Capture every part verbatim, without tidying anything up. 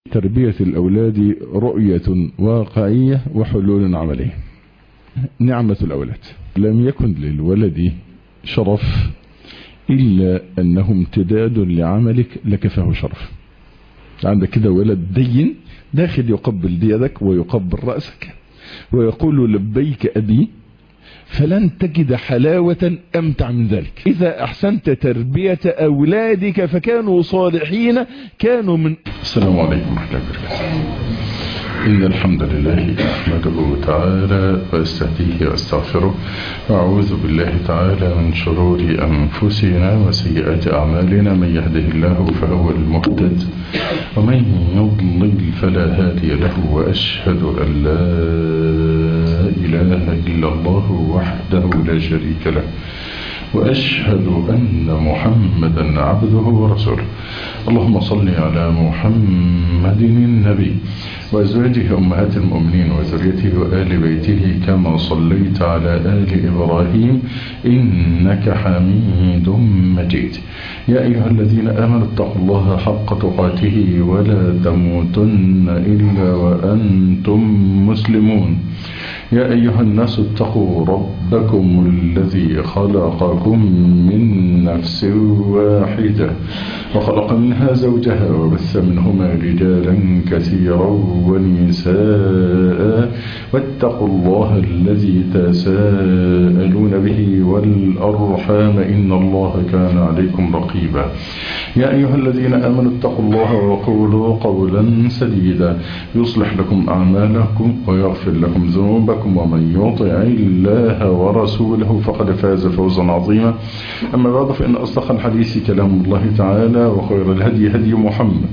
تربية الأولاد رؤية واقعية وحلول عملية. نعمة الأولاد، لم يكن للولد شرف إلا أنه امتداد لعملك لكفاه شرف. عندك كده ولد دين داخل يقبل يدك ويقبل رأسك ويقول لبيك أبي، فلن تجد حلاوة أمتع من ذلك. إذا أحسنت تربية أولادك فكانوا صالحين كانوا من. السلام عليكم ورحمة الله وبركاته. إن الحمد لله أحمده تعالى وأستهديه وأستغفره، وأعوذ بالله تعالى من شرور أنفسنا وسيئات أعمالنا. من يهده الله فهو المهتد ومن يضلل فلا هادي له، وأشهد أن لا إله إلا الله وحده لا شريك له، وأشهد أن محمدا عبده ورسوله. اللهم صل على محمد النبي وأزواجه أمهات المؤمنين وذريته وآل بيته كما صليت على آل إبراهيم إنك حميد مجيد. يا أيها الذين آمنوا اتقوا الله حق تقاته ولا تموتن إلا وأنتم مسلمون. يا أيها الناس اتقوا ربكم الذي خلقكم من نفس واحدة وخلق منها زوجها وبث منهما رجالا كثيرا ونساء، واتقوا الله الذي تساءلون به والأرحام إن الله كان عليكم رقيبا. يا أيها الذين آمنوا اتقوا الله وقولوا قولا سديدا يصلح لكم أعمالكم ويغفر لكم ذنوبكم، ومن يطع الله ورسوله فقد فاز فوزا عظيما. أما بعد، فإن أصدق الحديث كلام الله تعالى، وخير الهدي هدي محمد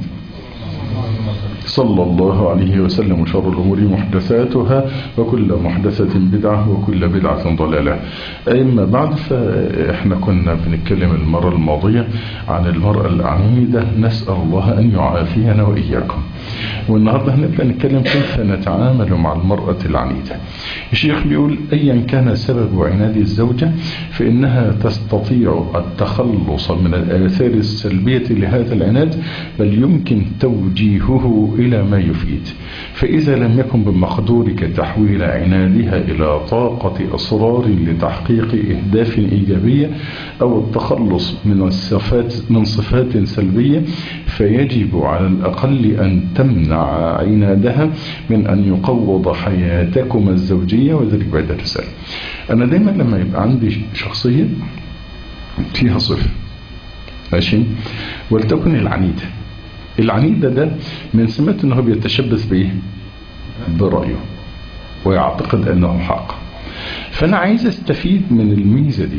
صلى الله عليه وسلم، وشر الأمور محدثاتها، وكل محدثة بدعة، وكل بدعة ضلالة. أما بعد، فإحنا كنا بنتكلم المرة الماضية عن المرأة العنيدة، نسأل الله أن يعافينا وإياكم. والنهاردة هنبدأ نتكلم كيف نتعامل مع المرأة العنيدة. الشيخ بيقول أيا كان سبب عناد الزوجة فإنها تستطيع التخلص من الآثار السلبية لهذا العناد، بل يمكن توجيهه إلى ما يفيد. فإذا لم يكن بمقدورك تحويل عنادها إلى طاقة أسرار لتحقيق أهداف إيجابية أو التخلص من الصفات من صفات سلبية، فيجب على الأقل أن تمنع عنادها من أن يقوض حياتكم الزوجية، وذلك بعد الرسالة. أنا دايما لما يبقى عندي شخصية فيها صفة ماشي، ولتكن العنيدة العنيدة ده من سمات أنه بيتشبث بإيه؟ برأيه ويعتقد أنه حق. فأنا عايز استفيد من الميزة دي،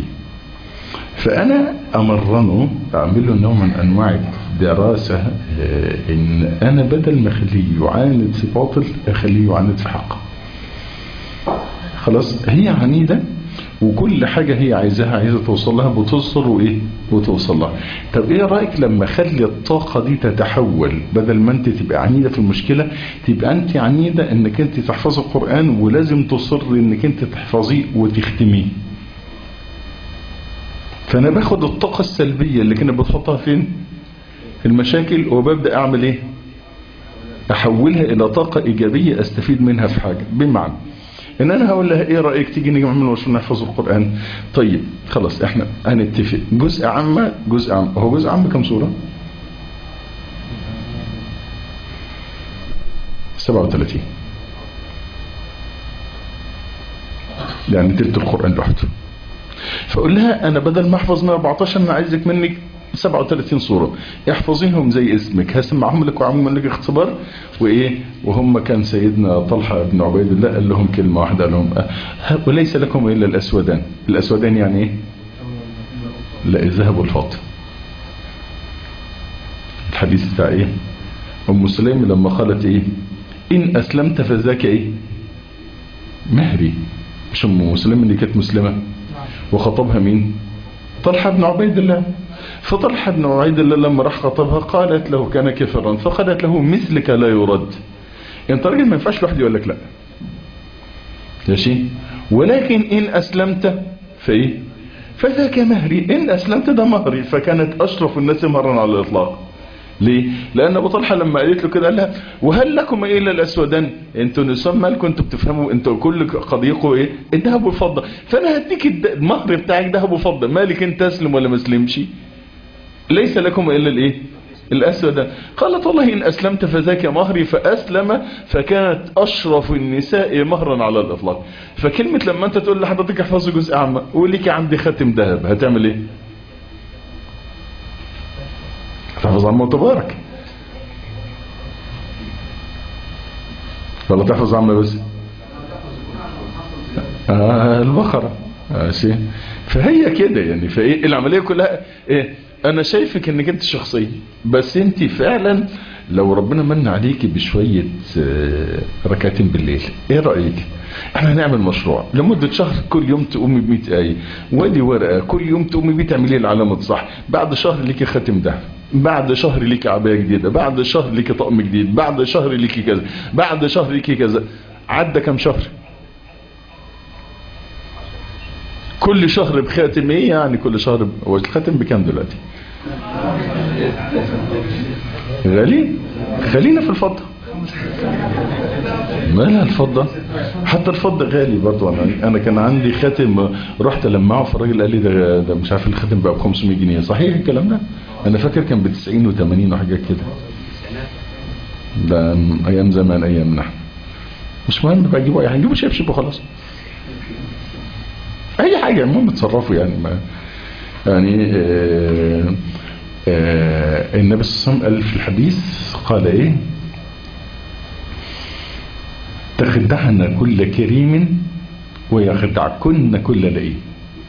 فأنا أمرنه أعمله نوع من أنواع دراسة، إن أنا بدل ما أخليه يعاند في باطل أخليه يعاند في حق. خلاص، هي عنيدة وكل حاجة هي عايزاها عايزة توصل لها بتوصل وإيه وتوصل لها. طب إيه رأيك لما خلي الطاقة دي تتحول، بدل ما أنت تبقى عنيدة في المشكلة تبقى أنت عنيدة إنك أنت تحفظ القرآن، ولازم تصر إنك أنت تحفظيه وتختميه. فأنا باخد الطاقة السلبية اللي كنا بتحطها فين في المشاكل، وببدأ أعمل إيه؟ أحولها إلى طاقة إيجابية أستفيد منها في حاجة. بمعنى ان انا هقول لها ايه رأيك تيجي نجمع من وشنا نحفظ القرآن؟ طيب خلاص، احنا هنتفق جزء عامة جزء عام. هو جزء عام كم سورة؟ سبعة وثلاثين، يعني تلت القرآن لوحده. فاقول لها انا بدل ما احفظ مئة وأربعتاشر انا عايزك منك سبعة وثلاثين صورة، احفظيهم زي اسمك، هسمعهم لك وعموما لك اختبار. وايه وهم كان سيدنا طلحة بن عبيد الله قال لهم كلمة واحدة، قال لهم أه وليس لكم الا الاسودان. الاسودان يعني ايه؟ لا، الذهب والفضة. الحديث بتاع ايه؟ ام سليم لما قالت ايه؟ ان اسلمت فذاك ايه؟ مهري. مش ام سليم اللي كانت مسلمة وخطبها مين؟ طلحة بن عبيد الله. فطلحة بن عبيد الله لما راح خطبها قالت له كان كفرا، فقالت له مثلك لا يرد. انت راجل ما ينفعش لوحدي يقول لك لا ماشي، ولكن ان اسلمت فايه؟ فذاك مهري. ان اسلمت ده مهري. فكانت اشرف الناس مهرا على الاطلاق. ليه؟ لان ابو طلحه لما قالت له كده قال لها وهل لكم الا الاسودان؟ انتوا نساء مالكم انتوا بتفهموا انتوا كل قضيتكم ايه؟ الذهب والفضه، فانا هديك المهر بتاعك ذهب وفضه، مالك انت اسلم ولا ما اسلمش؟ ليس لكم الا الايه؟ الاسود. قالت والله ان اسلمت فذاك مهري، فاسلم فكانت اشرف النساء مهرا على الاطلاق. فكلمه لما انت تقول لحضرتك احفظي جزء عامه وليك عندي خاتم ذهب، هتعمل ايه؟ تحفظ عامه وتبارك، ولا تحفظ عامه بس؟ آه البقره آه شيء. فهي كده يعني، فايه العمليه كلها ايه؟ انا شايفك انك انت شخصية، بس انت فعلا لو ربنا من عليكي بشوية ركعتين بالليل، ايه رأيك؟ احنا هنعمل مشروع لمدة شهر، كل يوم تقومي بمئة آية، ودي ورقة كل يوم تقومي بيه تعملي العلامة صح، بعد شهر ليكي خاتم ده، بعد شهر ليكي عباية جديدة، بعد شهر ليكي طقم جديد، بعد شهر ليكي كذا، بعد شهر ليكي كذا. عدى كم شهر؟ كل شهر بخاتم ايه يعني؟ كل شهر ب... هو الخاتم بكام دلوقتي؟ غالي؟ خلينا في الفضة. مالها الفضة؟ حتى الفضة غالي برضو. انا انا كان عندي خاتم رحت لمعه، فالراجل قال لي ده, ده مش عارف الخاتم بقى ب خمسمية جنيه. صحيح الكلام ده؟ انا فاكر كان ب تسعين وثمانين وحاجات كده. ده ايام زمان، ايام نحن. مش مهم بقى، جيبوا اي حاجه، جيبوا شبشب وخلاص، اي حاجه المهم تصرفوا يعني. ما يعني آه آه النبي صلى الله عليه وسلم قال في الحديث، قال ايه؟ تخدعن كل كريم ويخدعكن كل لئيم.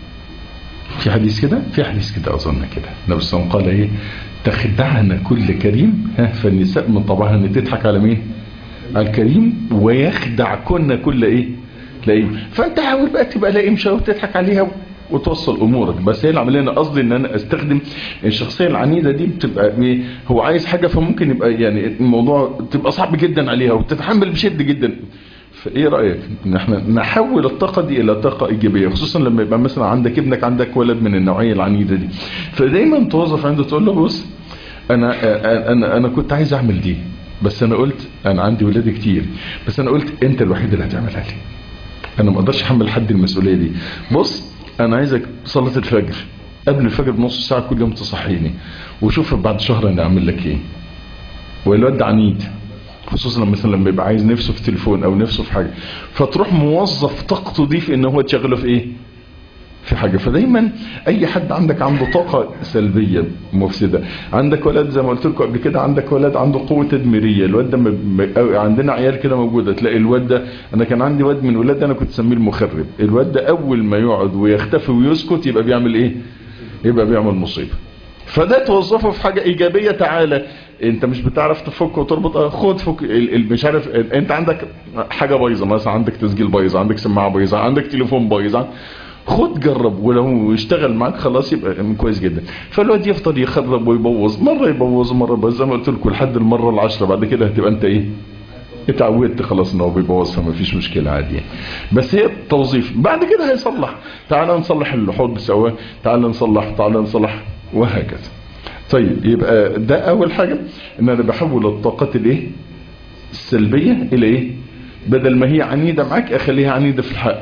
في حديث كده، في حديث كده اظن كده النبي صلى الله عليه وسلم قال ايه؟ تخدعن كل كريم. ها، فالنساء من طبعها ان تضحك على مين؟ على الكريم. ويخدعكن كل ايه؟ لئيم. فانت حاول بقى تبقى لئيم شويه وتضحك عليها وتوصل امورك. بس هي العمليه انا قصدي ان انا استخدم الشخصيه العنيده دي، بتبقى ايه؟ هو عايز حاجه فممكن يبقى يعني الموضوع تبقى صعب جدا عليها وتتحمل بشده جدا. فايه رايك ان احنا نحول الطاقه دي الى طاقه ايجابيه، خصوصا لما يبقى مثلا عندك ابنك، عندك ولد من النوعيه العنيده دي، فدايما توظف عنده تقول له بص انا انا انا كنت عايز اعمل دي، بس انا قلت انا عندي ولاد كتير، بس انا قلت انت الوحيد اللي هتعملها لي، انا ما اقدرش احمل حد المسؤوليه دي. بص انا عايزك صلاه الفجر قبل الفجر بنص ساعه كل يوم تصحيني، وشوف بعد شهر انا اعمل لك ايه. والواد عنيد، خصوصا مثلا لما يبقى عايز نفسه في تليفون او نفسه في حاجه، فتروح موظف طاقته دي في ان هو تشغله في ايه؟ في حاجه. فدايما اي حد عندك عنده طاقه سلبيه مفسده، عندك ولد زي ما قلت لكم قبل كده، عندك ولد عنده قوه تدميريه، الواد ده م... عندنا عيال كده موجوده، تلاقي الواد ده، انا كان عندي واد من ولاد انا كنت اسميه المخرب، الواد ده اول ما يقعد ويختفي ويسكت يبقى بيعمل ايه؟ يبقى بيعمل مصيبه. فده توظفه في حاجه ايجابيه. تعالى انت مش بتعرف تفك وتربط، خد فك مش عارف، انت عندك حاجه بايظه مثلا، عندك تسجيل بايظ، عندك سماعه بايظه، عندك تليفون بايظ، خد جرب، ولو اشتغل معاك خلاص يبقى كويس جدا. فالواد يفضل يخرب ويبوظ، مره يبوظ مره يبوظ، زي ما قلت لكم لحد المره العشره، بعد كده هتبقى انت ايه؟ اتعودت خلاص ان هو بيبوظ، فما فيش مشكله عادي يعني. بس هي توظيف، بعد كده هيصلح. تعال نصلح الحوض سوا، تعال نصلح، تعال نصلح، وهكذا. طيب يبقى ده اول حاجه، ان انا بحول الطاقات الايه؟ السلبيه الى ايه؟ بدل ما هي عنيده معاك اخليها عنيده في الحق.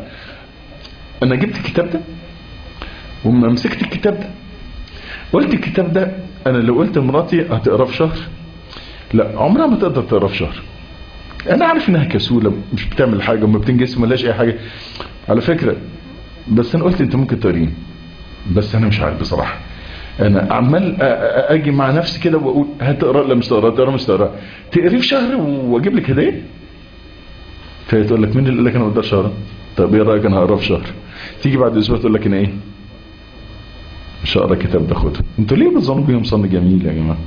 انا جبت الكتاب ده وما مسكت الكتاب ده قلت الكتاب ده انا لو قلت لمراتي هتقراه في شهر، لا عمرها ما تقدر تقراه في شهر. انا عارف انها كسوله مش بتعمل حاجه وما بتنجز وما لاش اي حاجه على فكره، بس انا قلت انت ممكن تقرين، بس انا مش عارف بصراحه. انا عمال اجي مع نفسي كده واقول هتقرا لا مش تقرا، تقرا مش تقرا، تقريه في شهر واجيب لك هديه. فهي تقول لك مين اللي قال لك انا ما اقدرش اقرا؟ طب ايه رايك انا هقراه في شهر؟ تيجي بعد اسبوع تقول لك انا ايه؟ مش هقرا الكتاب ده، خده. انتوا ليه بتظنوا بيهم صن جميل يا جماعه؟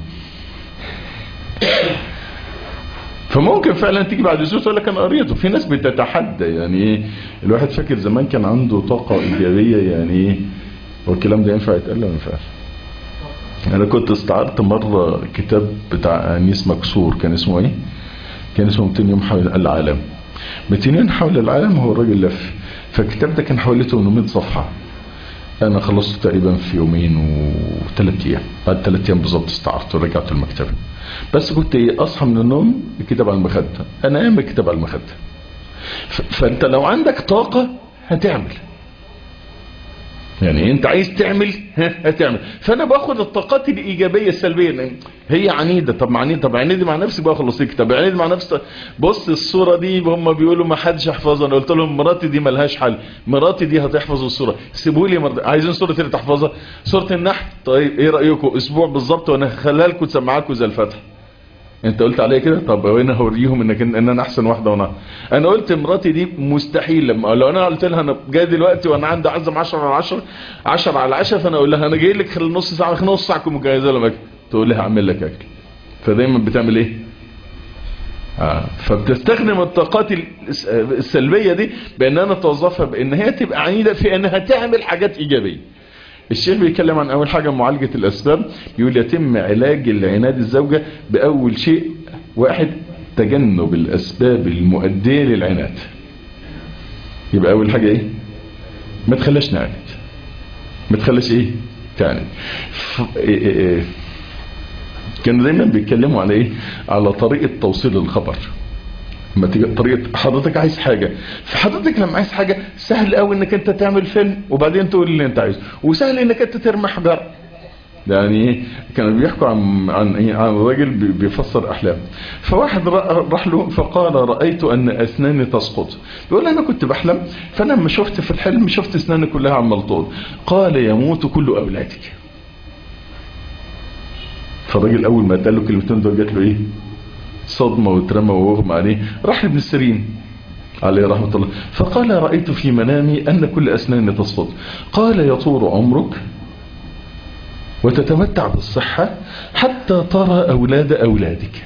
فممكن فعلا تيجي بعد اسبوع تقول لك انا قريته. في ناس بتتحدى يعني ايه، الواحد فاكر زمان كان عنده طاقه ايجابيه يعني ايه، هو الكلام ده ينفع يتقال ولا ما ينفعش؟ انا كنت استعرت مره كتاب بتاع انيس مكسور، كان اسمه ايه؟ كان اسمه مئتين يوم حول العالم. مئتين يوم حول العالم هو الراجل لف، فالكتاب ده كان حوالي ثمانمائة صفحه. انا خلصت تقريبا في يومين وثلاث ايام، بعد ثلاث ايام بالظبط استعرت ورجعت المكتبه. بس كنت اصحى من النوم الكتاب على المخده، انام الكتاب على المخده. فانت لو عندك طاقه هتعمل، يعني انت عايز تعمل هتعمل. فانا باخد الطاقات الايجابيه السلبيه، هي عنيده، طب عنيده، طب عنيده مع نفسي بقى خلص الكتاب، عنيده مع نفسي. بص الصوره دي هم بيقولوا ما حدش يحفظها، انا قلت لهم مراتي دي ملهاش حل، مراتي دي هتحفظ الصوره، سيبوا لي مرض... عايزين صوره اللي تحفظها سوره النحل، طيب ايه رايكم اسبوع بالظبط وانا هخليها لكم تسمعكم زي الفتح. انت قلت عليا كده، طب وانا هوريهم انك ان انا احسن واحده. وانا انا قلت مراتي دي مستحيل، لما لو انا قلت لها انا جاي دلوقتي وانا عندي عزم عشرة على عشرة عشرة على عشرة، فانا اقول لها انا جاي لك خلال نص ساعه، نص ساعه اكون مجهزه لك، تقول لي هعمل لك اكل. فدايما بتعمل ايه؟ آه. فبتستخدم الطاقات السلبيه دي بان انا توظفها بان هي تبقى عنيده في انها تعمل حاجات ايجابيه. الشيخ بيتكلم عن اول حاجة معالجة الاسباب، يقول يتم علاج العناد الزوجة باول شيء واحد، تجنب الاسباب المؤدية للعناد. يبقى اول حاجة ايه؟ ما تخليش نعند، ما تخليش ايه تعند. إيه إيه إيه. كانوا دايما بيتكلموا على ايه؟ على طريقة توصيل الخبر. لما تيجي طريقه حضرتك عايز حاجه، فحضرتك لما عايز حاجه سهل قوي انك انت تعمل فيلم وبعدين تقول اللي انت عايزه، وسهل انك انت ترمي حجر. يعني كانوا بيحكوا عن عن ايه؟ عن راجل بيفسر احلام. فواحد راح له فقال رايت ان اسناني تسقط. بيقول انا كنت بحلم، فانا لما شفت في الحلم شفت اسناني كلها عمال تطول. قال يموت كل اولادك. فالراجل اول ما قال له كلمتين دول جات له ايه؟ صدمة وترمى ووغم عليه. راح ابن السيرين عليه رحمة الله فقال رأيت في منامي أن كل أسنان تسقط. قال يطول عمرك وتتمتع بالصحة حتى ترى أولاد أولادك.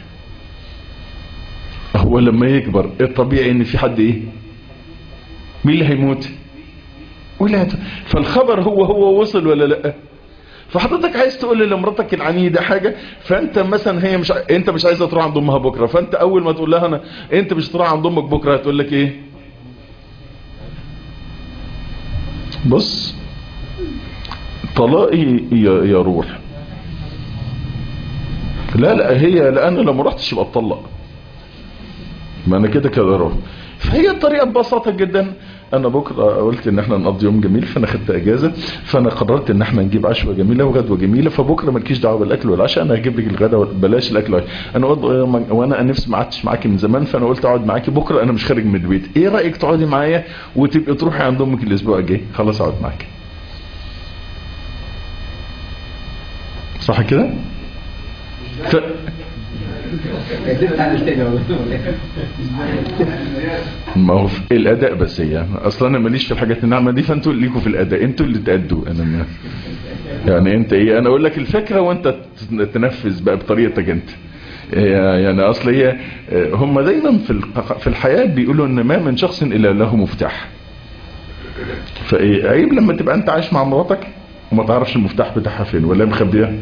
هو لما يكبر الطبيعي ان في حد ايه؟ مين اللي هيموت؟ ولاده. فالخبر هو هو وصل ولا لا؟ فحضرتك عايز تقول لمراتك العنيدة حاجة، فانت مثلا هي مش ع... انت مش عايزة تروح عند امها بكرة، فانت اول ما تقول لها انا انت مش تروح عند امك بكرة، هتقول لك ايه؟ بص طلاقي يا, يا روح. لا لا هي لان لو ما رحتش يبقى اتطلق، ما انا كده كده اروح. فهي الطريقة ببساطة جدا، انا بكرة قلت ان احنا نقضي يوم جميل، فانا خدت اجازة، فانا قررت ان احنا نجيب عشوة جميلة وغدوة جميلة، فبكرة مالكيش دعوة بالاكل والعشاء، انا هجيب لك الغداء بلاش الاكل. انا وانا نفسي ما قعدتش معاكي من زمان، فانا قلت اقعد معاكي بكرة، انا مش خارج من البيت، ايه رأيك تقعدي معايا وتبقي تروحي عند امك الاسبوع الجاي؟ خلاص اقعد معاكي. صح كده؟ ف... ما هو في الاداء بس، هي اصلا انا ماليش في الحاجات الناعمه دي، فانتوا ليكوا في الاداء، انتوا اللي تأدوا. انا ما يعني انت ايه، انا اقول لك الفكره وانت تنفذ بقى بطريقتك انت. يعني اصل هي هم دايما في في الحياه بيقولوا ان ما من شخص الا له مفتاح. فايه عيب لما تبقى انت عايش مع مراتك وما تعرفش المفتاح بتاعها فين ولا مخبيها.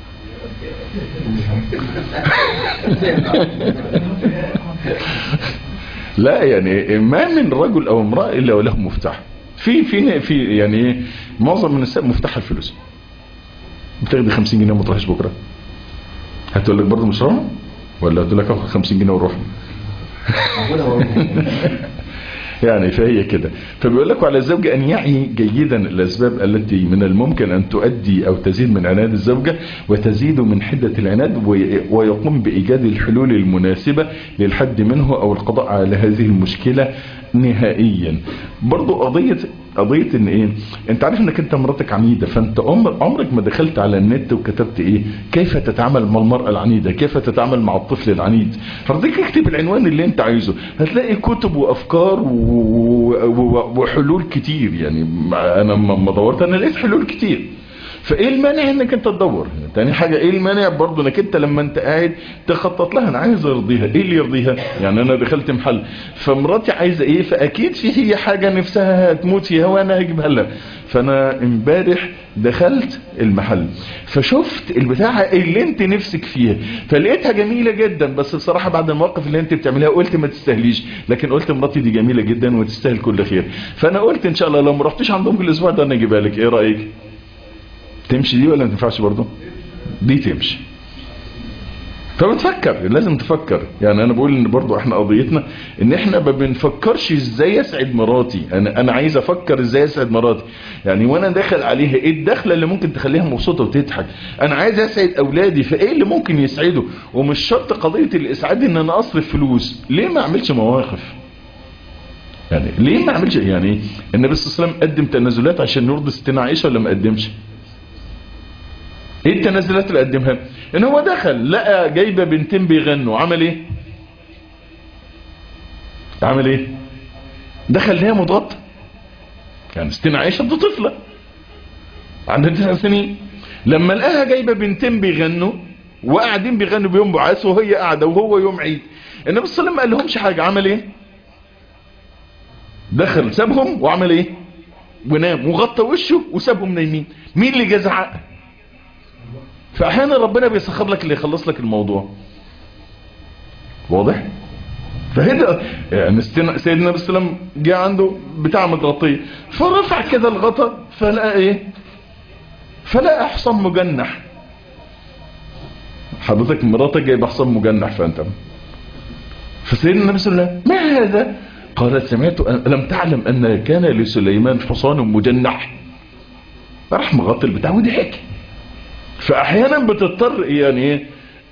لا يعني ما من رجل او امرأة الا وله مفتاح. في في في يعني معظم النساء مفتاح الفلوس. بتاخدي خمسين جنيه وما تروحش بكره، هتقول لك برضه مش راح، ولا هتقول لك اخد خمسين جنيه واروح؟ يعني فهي كده. فبيقول لك على الزوج أن يعي جيدا الأسباب التي من الممكن أن تؤدي أو تزيد من عناد الزوجة وتزيد من حدة العناد، ويقوم بإيجاد الحلول المناسبة للحد منه أو القضاء على هذه المشكلة نهائيا. برضو قضية قضية ان ايه، انت عارف انك انت مراتك عنيدة، فانت عمر عمرك ما دخلت على النت وكتبت ايه كيف تتعامل مع المرأة العنيدة، كيف تتعامل مع الطفل العنيد. حضرتك اكتب العنوان اللي انت عايزه، هتلاقي كتب وافكار وحلول كتير. يعني انا لما دورت انا لقيت حلول كتير. فايه المانع انك انت تدور؟ تاني حاجة ايه المانع برضو انك انت لما انت قاعد تخطط لها، انا عايز ارضيها، ايه اللي يرضيها؟ يعني انا دخلت محل فمراتي عايزة ايه، فاكيد في هي حاجة نفسها تموت فيها وانا هجيبها لها. فانا امبارح دخلت المحل فشفت البتاعة اللي انت نفسك فيها فلقيتها جميلة جدا، بس بصراحة بعد المواقف اللي انت بتعملها قلت ما تستاهليش، لكن قلت مراتي دي جميلة جدا وتستاهل كل خير، فانا قلت ان شاء الله لو ما رحتيش عندهم في الاسبوع ده انا اجيبها لك. ايه رأيك؟ تمشي دي ولا ما تنفعش برضه؟ دي تمشي. فبتفكر، لازم تفكر. يعني انا بقول ان برضو احنا قضيتنا ان احنا ما بنفكرش ازاي اسعد مراتي، انا انا عايز افكر ازاي اسعد مراتي. يعني وانا داخل عليها ايه الدخله اللي ممكن تخليها مبسوطه وتضحك، انا عايز اسعد اولادي فايه اللي ممكن يسعده. ومش شرط قضيه الاسعاد ان انا اصرف فلوس، ليه ما اعملش مواقف؟ يعني ليه ما اعملش؟ يعني النبي صلى الله عليه وسلم قدم تنازلات عشان يرضي ستنا عائشه ولا ما قدمش؟ ايه التنازلات اللي قدمها؟ ان هو دخل لقى جايبه بنتين بيغنوا، عمل ايه؟ عمل ايه؟ دخل ليها مضغط. يعني ستنا عائشه دي طفله عندها تسع سنين، لما لقاها جايبه بنتين بيغنوا وقاعدين بيغنوا بيوم بعاث وهي قاعده وهو يوم عيد، النبي صلى الله عليه وسلم ما قال لهمش حاجه، عمل ايه؟ دخل سابهم وعمل ايه؟ ونام وغطى وشه وسابهم نايمين. مين اللي جزع؟ فاحيانا ربنا بيسخر لك اللي يخلص لك الموضوع. واضح؟ فهذا يعني سيدنا النبي صلى الله عليه وسلم جاء عنده بتاع مغطيه فرفع كده الغطا فلقى ايه؟ فلقى حصان مجنح. حضرتك مراتك جايبه حصان مجنح فانت، فسيدنا النبي صلى الله عليه وسلم ما هذا؟ قالت سمعت لم تعلم ان كان لسليمان حصان مجنح. راح مغطي البتاع وضحك. فاحيانا بتضطر يعني ايه؟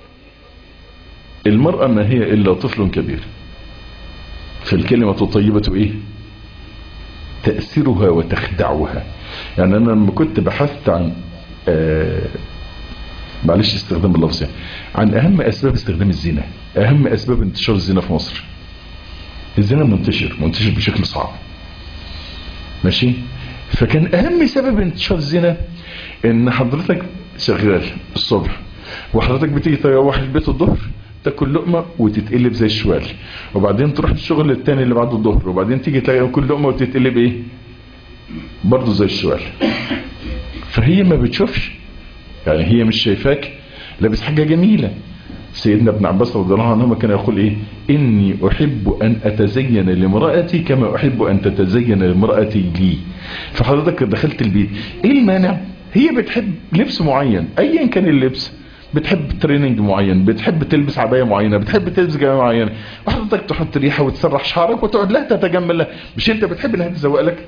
المرأة ما هي الا طفل كبير، فالكلمة الطيبة ايه؟ تأثيرها وتخدعها. يعني انا لما كنت بحثت عن آه معلش استخدام اللفظ يعني عن اهم اسباب استخدام الزنا، اهم اسباب انتشار الزنا في مصر، الزنا منتشر منتشر بشكل صعب ماشي. فكان اهم سبب انتشار الزنا ان حضرتك شغال الصبح وحضرتك بتيجي تروح البيت الظهر تاكل لقمه وتتقلب زي الشوال، وبعدين تروح الشغل التاني اللي بعد الظهر وبعدين تيجي تلاقي كل لقمه وتتقلب ايه؟ برضه زي الشوال. فهي ما بتشوفش، يعني هي مش شايفاك لابس حاجه جميله. سيدنا ابن عباس رضي الله عنهما كان يقول ايه؟ اني احب ان اتزين لامرأتي كما احب ان تتزين لامرأتي لي. فحضرتك دخلت البيت ايه المانع؟ هي بتحب لبس معين ايا كان اللبس، بتحب تريننج معين، بتحب تلبس عباية معينة، بتحب تلبس جامعة معينة، وحضرتك تحط ريحة وتسرح شعرك وتقعد لها تتجمل لها. مش انت بتحب انها تزوق لك؟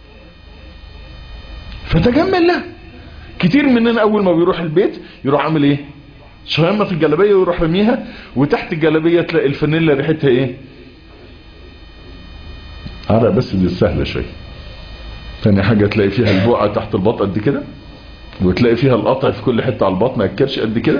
فتجمل لها. كتير مننا اول ما بيروح البيت يروح عامل ايه؟ شهامة في الجلابية ويروح رميها، وتحت الجلابية تلاقي الفانيلا ريحتها ايه؟ عرق بس دي سهلة شوية. ثاني حاجة تلاقي فيها البقعة تحت البطن قد كده، وتلاقي فيها القطع في كل حتة على البطن الكرش قد كده.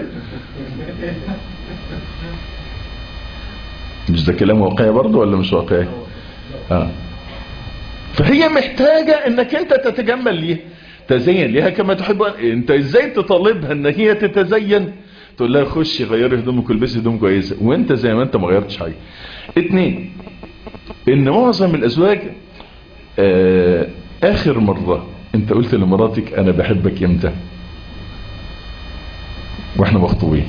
مش ده كلام واقعي برضه ولا مش واقعي؟ اه. فهي محتاجة انك انت تتجمل ليها، تزين ليها كما تحب. انت ازاي تطالبها ان هي تتزين؟ تقول لها خشي غيري هدومك والبسي هدوم كويسه وانت زي ما انت ما غيرتش حاجه. اتنين، ان معظم الازواج آه اخر مره انت قلت لمراتك انا بحبك امتى؟ واحنا مخطوبين،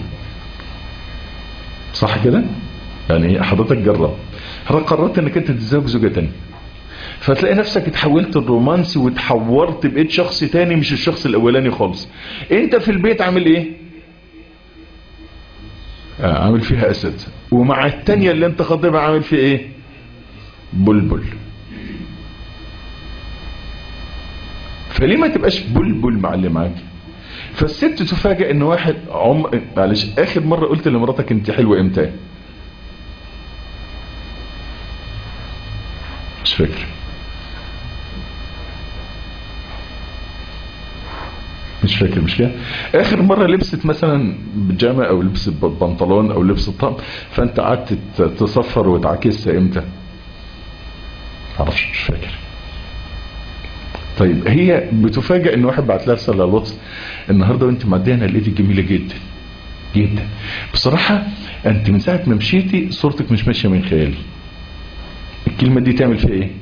صح كده؟ يعني حضرتك جرب، حضرتك قررت انك انت تتزوج زوجه تانية، فتلاقي نفسك اتحولت الرومانسي وتحورت بقيت شخص تاني مش الشخص الاولاني خالص. انت في البيت عامل ايه؟ آه عامل فيها اسد، ومع التانية اللي انت خاطبها عامل فيها ايه؟ بلبل. فليه ما تبقاش بلبل مع اللي معاك؟ فالست تفاجئ ان واحد عم معلش اخر مرة قلت لمراتك انت حلوة امتى؟ مش فاكر مش فاكر مش كده. اخر مرة لبست مثلا بيجامه او لبست بنطلون او لبست طقم فانت قعدت تصفر وتعكسها امتى؟ معرفش مش فاكر. طيب هي بتفاجئ ان واحد بعت لها رساله على الواتس: النهارده وانت معديه انا لقيتك جميله جدا جدا بصراحه، انت من ساعه ما مشيتي صورتك مش ماشيه من خيالي. الكلمه دي تعمل فيها ايه؟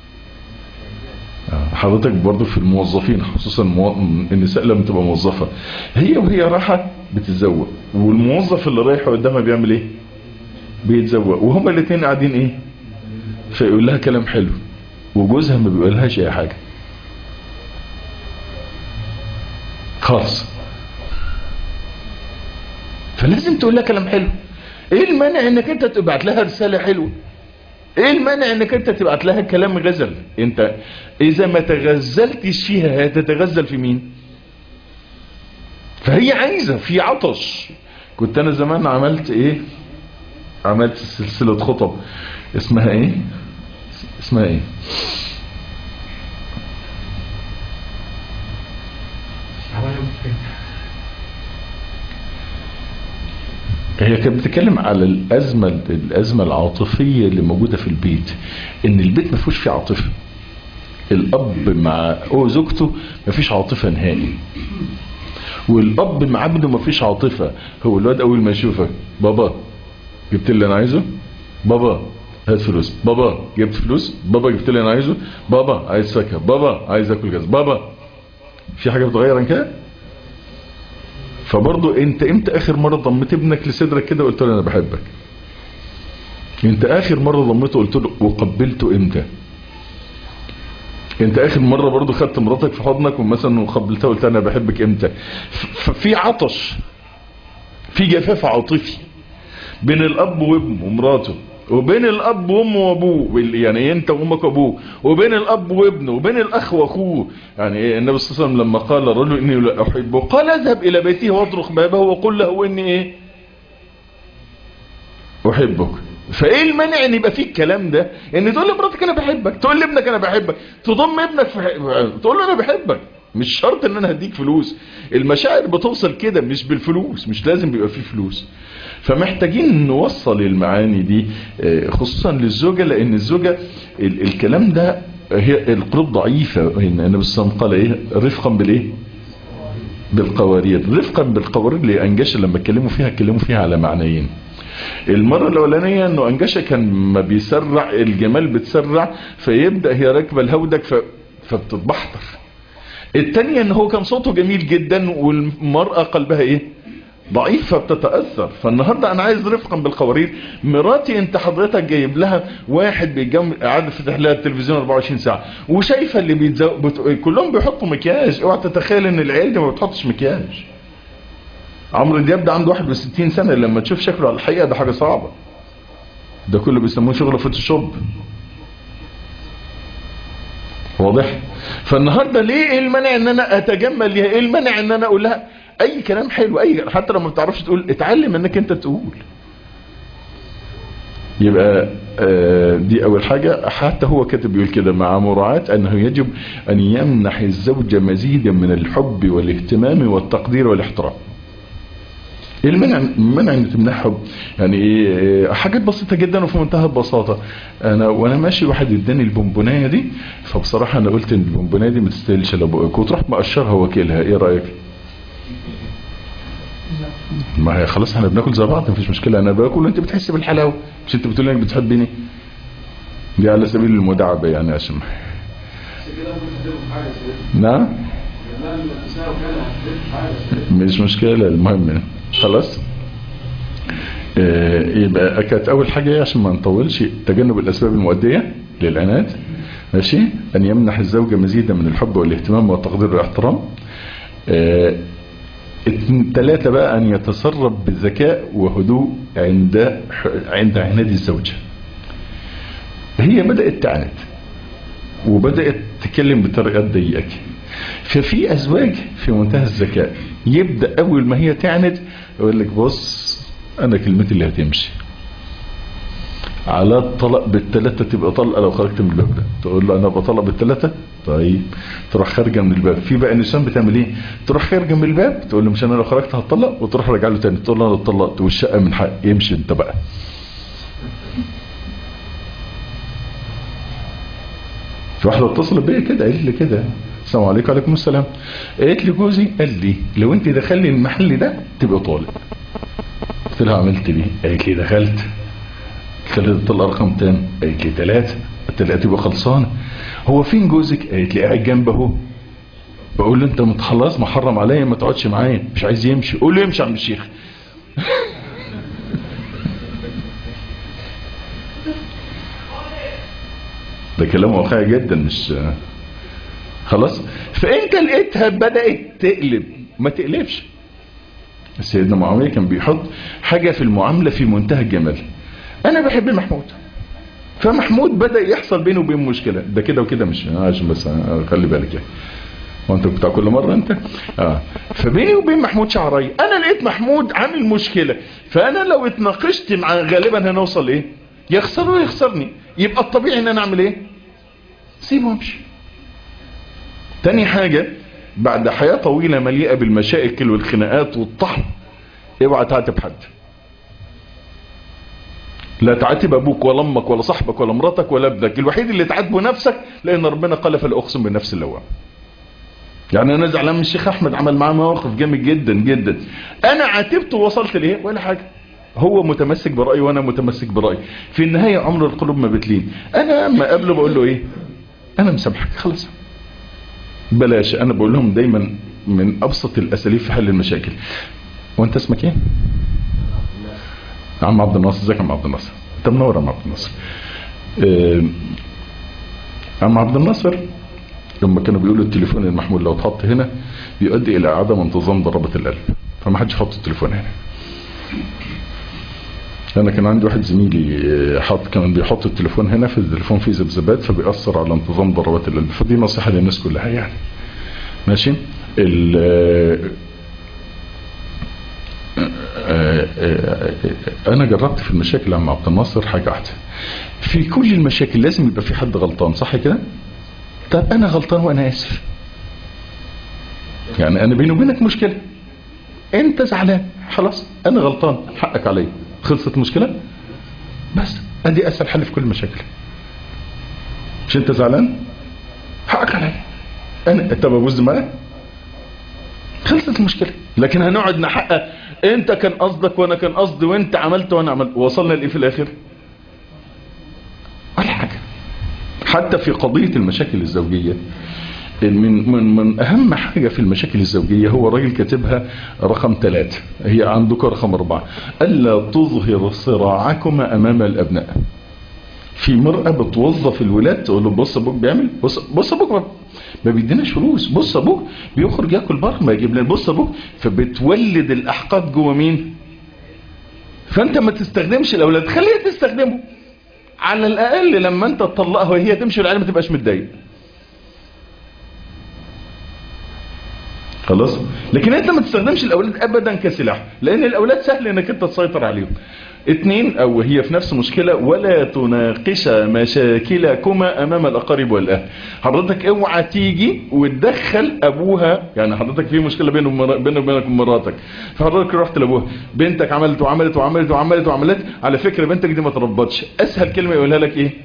حضرتك برضو في الموظفين خصوصا النساء لما تبقى موظفه، هي وهي رايحه بتتزوق، والموظف اللي رايح قدامها بيعمل ايه؟ بيتزوق، وهما الاثنين قاعدين ايه؟ فيقول لها كلام حلو وجوزها ما بيقولهاش اي حاجه خالص، فلازم تقول لها كلام حلو. ايه المانع انك انت تبعت لها رساله حلوه؟ ايه المانع انك انت تبعت لها كلام غزل؟ انت اذا ما تغزلتش فيها هتتغزل في مين؟ فهي عايزه في عطش. كنت انا زمان عملت ايه؟ عملت سلسله خطب اسمها ايه؟ اسمها ايه؟ هي كانت بتتكلم على الازمه الازمه العاطفيه اللي موجوده في البيت، ان البيت ما فيهوش فيه عاطفه. الاب مع هو زوجته ما فيش عاطفه نهائي، والاب مع ابنه ما فيش عاطفه. هو الواد اول ما يشوفك: بابا جبت اللي انا عايزه، بابا هات فلوس، بابا جبت فلوس، بابا جبت اللي انا عايزه، بابا عايز فاكهه، بابا عايز اكل كذا، بابا. في حاجه بتغير عن كده؟ فبرضه انت امتى اخر مره ضميت ابنك لصدرك كده وقلت له انا بحبك؟ انت اخر مره ضميته قلت له وقبلته امتى؟ انت اخر مره برضه خدت مراتك في حضنك ومثلا وقبلتها وقلت انا بحبك امتى؟ ففي عطش، في جفاف عاطفي بين الاب وابنه ومراته، وبين الاب وامه وابوه، يعني انت وامك وابوه، وبين الاب وابنه، وبين الاخ واخوه. يعني النبي صلى الله عليه وسلم لما قال الرجل اني لا احبه قال اذهب الى بيته واطرق بابه وقل له اني ايه؟ احبك. فايه المانع ان يبقى فيه الكلام ده؟ ان تقول لمراتك انا بحبك، تقول لابنك انا بحبك، تضم ابنك في تقول له انا بحبك. مش شرط ان انا هديك فلوس، المشاعر بتوصل كده مش بالفلوس، مش لازم بيبقى فيه فلوس. فمحتاجين نوصل المعاني دي خصوصا للزوجة، لان الزوجة الكلام ده هي القلوب ضعيفة. النبي صلى الله عليه وسلم قال ايه؟ رفقا بالايه؟ بالقوارير. رفقا بالقوارير اللي انجاش لما اتكلموا فيها اتكلموا فيها على معنيين. المرة الاولانية انه انجاشة كان ما بيسرع الجمال، بتسرع فيبدأ هي راكبة الهودج ف... فبتتبحتر. التانية ان هو كان صوته جميل جدا والمرأة قلبها ايه؟ ضعيفة بتتأثر. فالنهاردة انا عايز رفقا بالقوارير. مراتي انت حضرتك جايب لها واحد بيجم قاعد فتح لها التلفزيون أربعة وعشرين ساعة وشايفة اللي بيتزو... بت... كلهم بيحطوا مكياج. اوعى تتخيل ان العيال دي ما بتحطش مكياج. عمرو دياب ده عنده واحد وستين سنة، لما تشوف شكله على الحقيقة ده حاجة صعبة. ده كله بيسموه شغل فوتوشوب. واضح؟ فالنهاردة ليه ايه المانع ان انا اتجمل ليها؟ ايه المانع ان انا اقول لها اي كلام حلو؟ اي حتى لو ما بتعرفش تقول اتعلم انك انت تقول. يبقى آه دي اول حاجة. حتى هو كاتب بيقول كده: مع مراعاة انه يجب ان يمنح الزوجة مزيدا من الحب والاهتمام والتقدير والاحترام. ايه المنع منع ان تمنحهم؟ يعني ايه؟ حاجات بسيطه جدا وفي منتهى البساطه. انا وانا ماشي واحد اداني البونبونايه دي، فبصراحه انا قلت ان البونبونايه دي ما تستاهلش الا بقك، وتروح مقشرها واكلها. ايه رايك؟ ما هي خلاص احنا بناكل زي بعض مفيش مشكله. انا باكل وانت بتحس بالحلاوه، مش انت بتقول انك بتحبني؟ دي على سبيل المداعبه يعني عشان نعم مش مشكله. المهم خلاص. آه يبقى كانت اول حاجه عشان ما نطولش تجنب الاسباب المؤديه للعناد. ماشي. ان يمنح الزوجه مزيدا من الحب والاهتمام والتقدير والاحترام. آه ثلاثة بقى ان يتصرف بذكاء وهدوء عند عند عناد الزوجه. هي بدات تعند وبدات تتكلم بطريقه ضيقه، ففي ازواج في منتهى الذكاء يبدا اول ما هي تعند يقول لك بص انا كلمتي اللي هتمشي على الطلاق بالثلاثه، تبقى طلقه لو خرجت من الباب ده. تقول له انا بطلق بالثلاثه، طيب تروح خارجه من الباب. في بقى نسان بتعمل ايه؟ تروح خارجه من الباب تقول له مش انا لو خرجت هتطلق، وتروح راجع له تاني تقول له انا اتطلقت والشقه من حق يمشي انت بقى. في واحده اتصلت بيا كده قالت لي كده، السلام عليكم. وعليكم السلام. قالت لي جوزي قال لي لو انت دخلي المحل ده تبقى طالق. قلت لها عملت ليه؟ قالت لي دخلت. قلت لها الطلقه رقم كام؟ قالت لي ثلاثه. قلت لها تبقى خلصانه. هو فين جوزك؟ قالت لي قاعد جنبه اهو. بقول له انت خلاص محرم عليا ما تقعدش معايا، مش عايز يمشي. قول له يمشي يا عم الشيخ. ده كلام واقعي جدا، مش خلاص. فانت لقيتها بدأت تقلب، ما تقلبش. سيدنا معاوية كان بيحط حاجة في المعاملة في منتهى الجمال. انا بحب محمود، فمحمود بدأ يحصل بينه وبين مشكلة، ده كده وكده مش عشان بس خلي بالك يعني، وانت بتاع كل مرة انت اه فبيني وبين محمود شعراي، انا لقيت محمود عامل مشكلة، فانا لو اتناقشت مع غالبا هنوصل ايه؟ يخسر ويخسرني. يبقى الطبيعي ان انا اعمل ايه؟ سيبه وامشي. تاني حاجة، بعد حياة طويلة مليئة بالمشاكل والخناقات والطحن، اوعى تعاتب حد. لا تعاتب ابوك ولا امك ولا صاحبك ولا مراتك ولا ابنك، الوحيد اللي تعاتبه نفسك، لان ربنا قال فلا اقسم بالنفس اللوام. يعني انا زعلان من الشيخ احمد، عمل معاه مواقف جامد جدا جدا، انا عاتبته ووصلت لايه؟ ولا حاجة. هو متمسك برأيه وانا متمسك برأيي، في النهاية عمر القلوب ما بتلين. انا اما قبله بقول له ايه؟ انا مسامحك خلاص. بلاش، انا بقول لهم دايما من ابسط الاساليب في حل المشاكل. وانت اسمك ايه؟ عم عبد الناصر. ازيك يا عم عبد الناصر؟ انت منور يا عم عبد الناصر. آه عم عبد الناصر لما كانوا بيقولوا التليفون المحمول لو اتحط هنا يؤدي الى عدم انتظام ضربات القلب، فما حدش يحط التليفون هنا. انا كان عندي واحد زميلي حط كمان بيحط التليفون هنا، في التليفون فيه ذبذبات فبيأثر على انتظام ضربات القلب، فدي نصيحة للناس كلها يعني. ماشي. انا جربت في المشاكل يا عم عبد الناصر حاجة واحدة، في كل المشاكل لازم يبقى في حد غلطان، صح كده؟ طب انا غلطان وانا اسف، يعني انا بيني وبينك مشكلة، انت زعلان خلاص، انا غلطان حقك علي، خلصت مشكلة. بس ادي اسهل حل في كل المشاكل. مش انت زعلان حقك علي، انا طب ابوظ دماغك، خلصت المشكلة. لكن هنقعد نحقق انت كان قصدك وانا كان قصدي وانت عملت وانا عملت، وصلنا لايه في الاخر؟ ولا حاجة. حتى في قضية المشاكل الزوجية، من من من اهم حاجة في المشاكل الزوجية، هو راجل كاتبها رقم ثلاثة، هي عندك رقم اربعة، الا تظهر صراعكما امام الابناء. في مرأة بتوظف الولاد تقول له بص ابوك بيعمل، بص بص ابوك ما, ما بيديناش فلوس، بص ابوك بيخرج ياكل بره ما يجيب لنا، بص ابوك، فبتولد الاحقاد جوه مين؟ فانت ما تستخدمش الاولاد، خليها تستخدمه على الاقل لما انت تطلقها وهي تمشي العيال ما تبقاش متضايق. خلاص. لكن انت ما تستخدمش الاولاد ابدا كسلاح، لان الاولاد سهل انك انت تسيطر عليهم. اتنين، او هي في نفس مشكلة، ولا تناقش مشاكلكما امام الاقارب والاهل. حضرتك اوعى تيجي وتدخل ابوها، يعني حضرتك في مشكلة بينه بينه وبينك ومراتك، فحضرتك رحت لابوها، بنتك عملت وعملت وعملت وعملت وعملت، على فكرة بنتك دي ما تربطش، اسهل كلمة يقولها لك ايه؟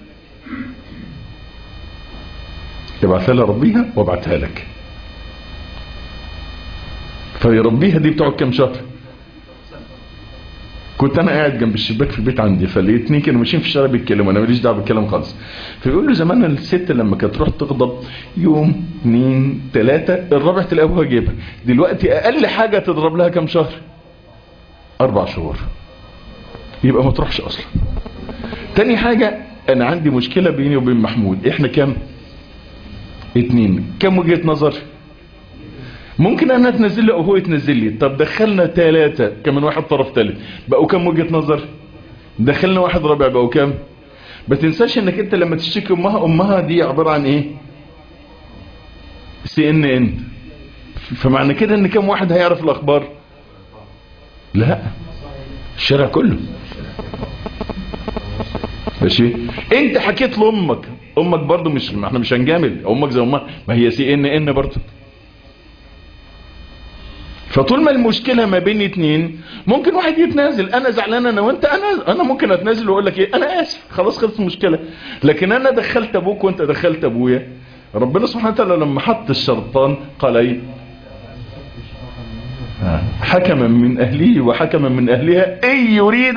ابعتها لها ربيها وابعتها لك. فيربيها دي بتقعد كام شهر؟ كنت انا قاعد جنب الشباك في البيت عندي، فلقيت اتنين كانوا ماشيين في الشارع بيتكلموا، انا ماليش دعوه بالكلام خالص. فيقول له زمان الست لما كانت تروح تغضب يوم اتنين تلاته، الرابع تلاقي ابوها جايبها، دلوقتي اقل حاجه تضرب لها كام شهر؟ اربع شهور. يبقى ما تروحش اصلا. تاني حاجه، انا عندي مشكله بيني وبين محمود، احنا كام؟ اتنين، كام وجهه نظر؟ ممكن انا تنزل لي او هو يتنزل لي، طب دخلنا ثلاثة كمان واحد طرف ثالث، بقوا كام وجهة نظر؟ دخلنا واحد رابع بقوا كام؟ ما تنساش انك انت لما تشتكي امها، امها دي عبارة عن ايه؟ سي ان ان. فمعنى كده ان كام واحد هيعرف الاخبار؟ لا، الشارع كله. ماشي. انت حكيت لامك، امك برضو مش، احنا مش هنجامل، امك زي امها، ما هي سي ان ان برضو. فطول ما المشكلة ما بين اتنين ممكن واحد يتنازل، انا زعلان انا وانت، انا انا ممكن اتنازل واقول لك ايه انا اسف خلاص خلصت المشكلة. لكن انا دخلت ابوك وانت دخلت ابويا، ربنا سبحانه وتعالى لما حط الشرطان قال ايه؟ حكما من اهله وحكما من اهلها ان يريد.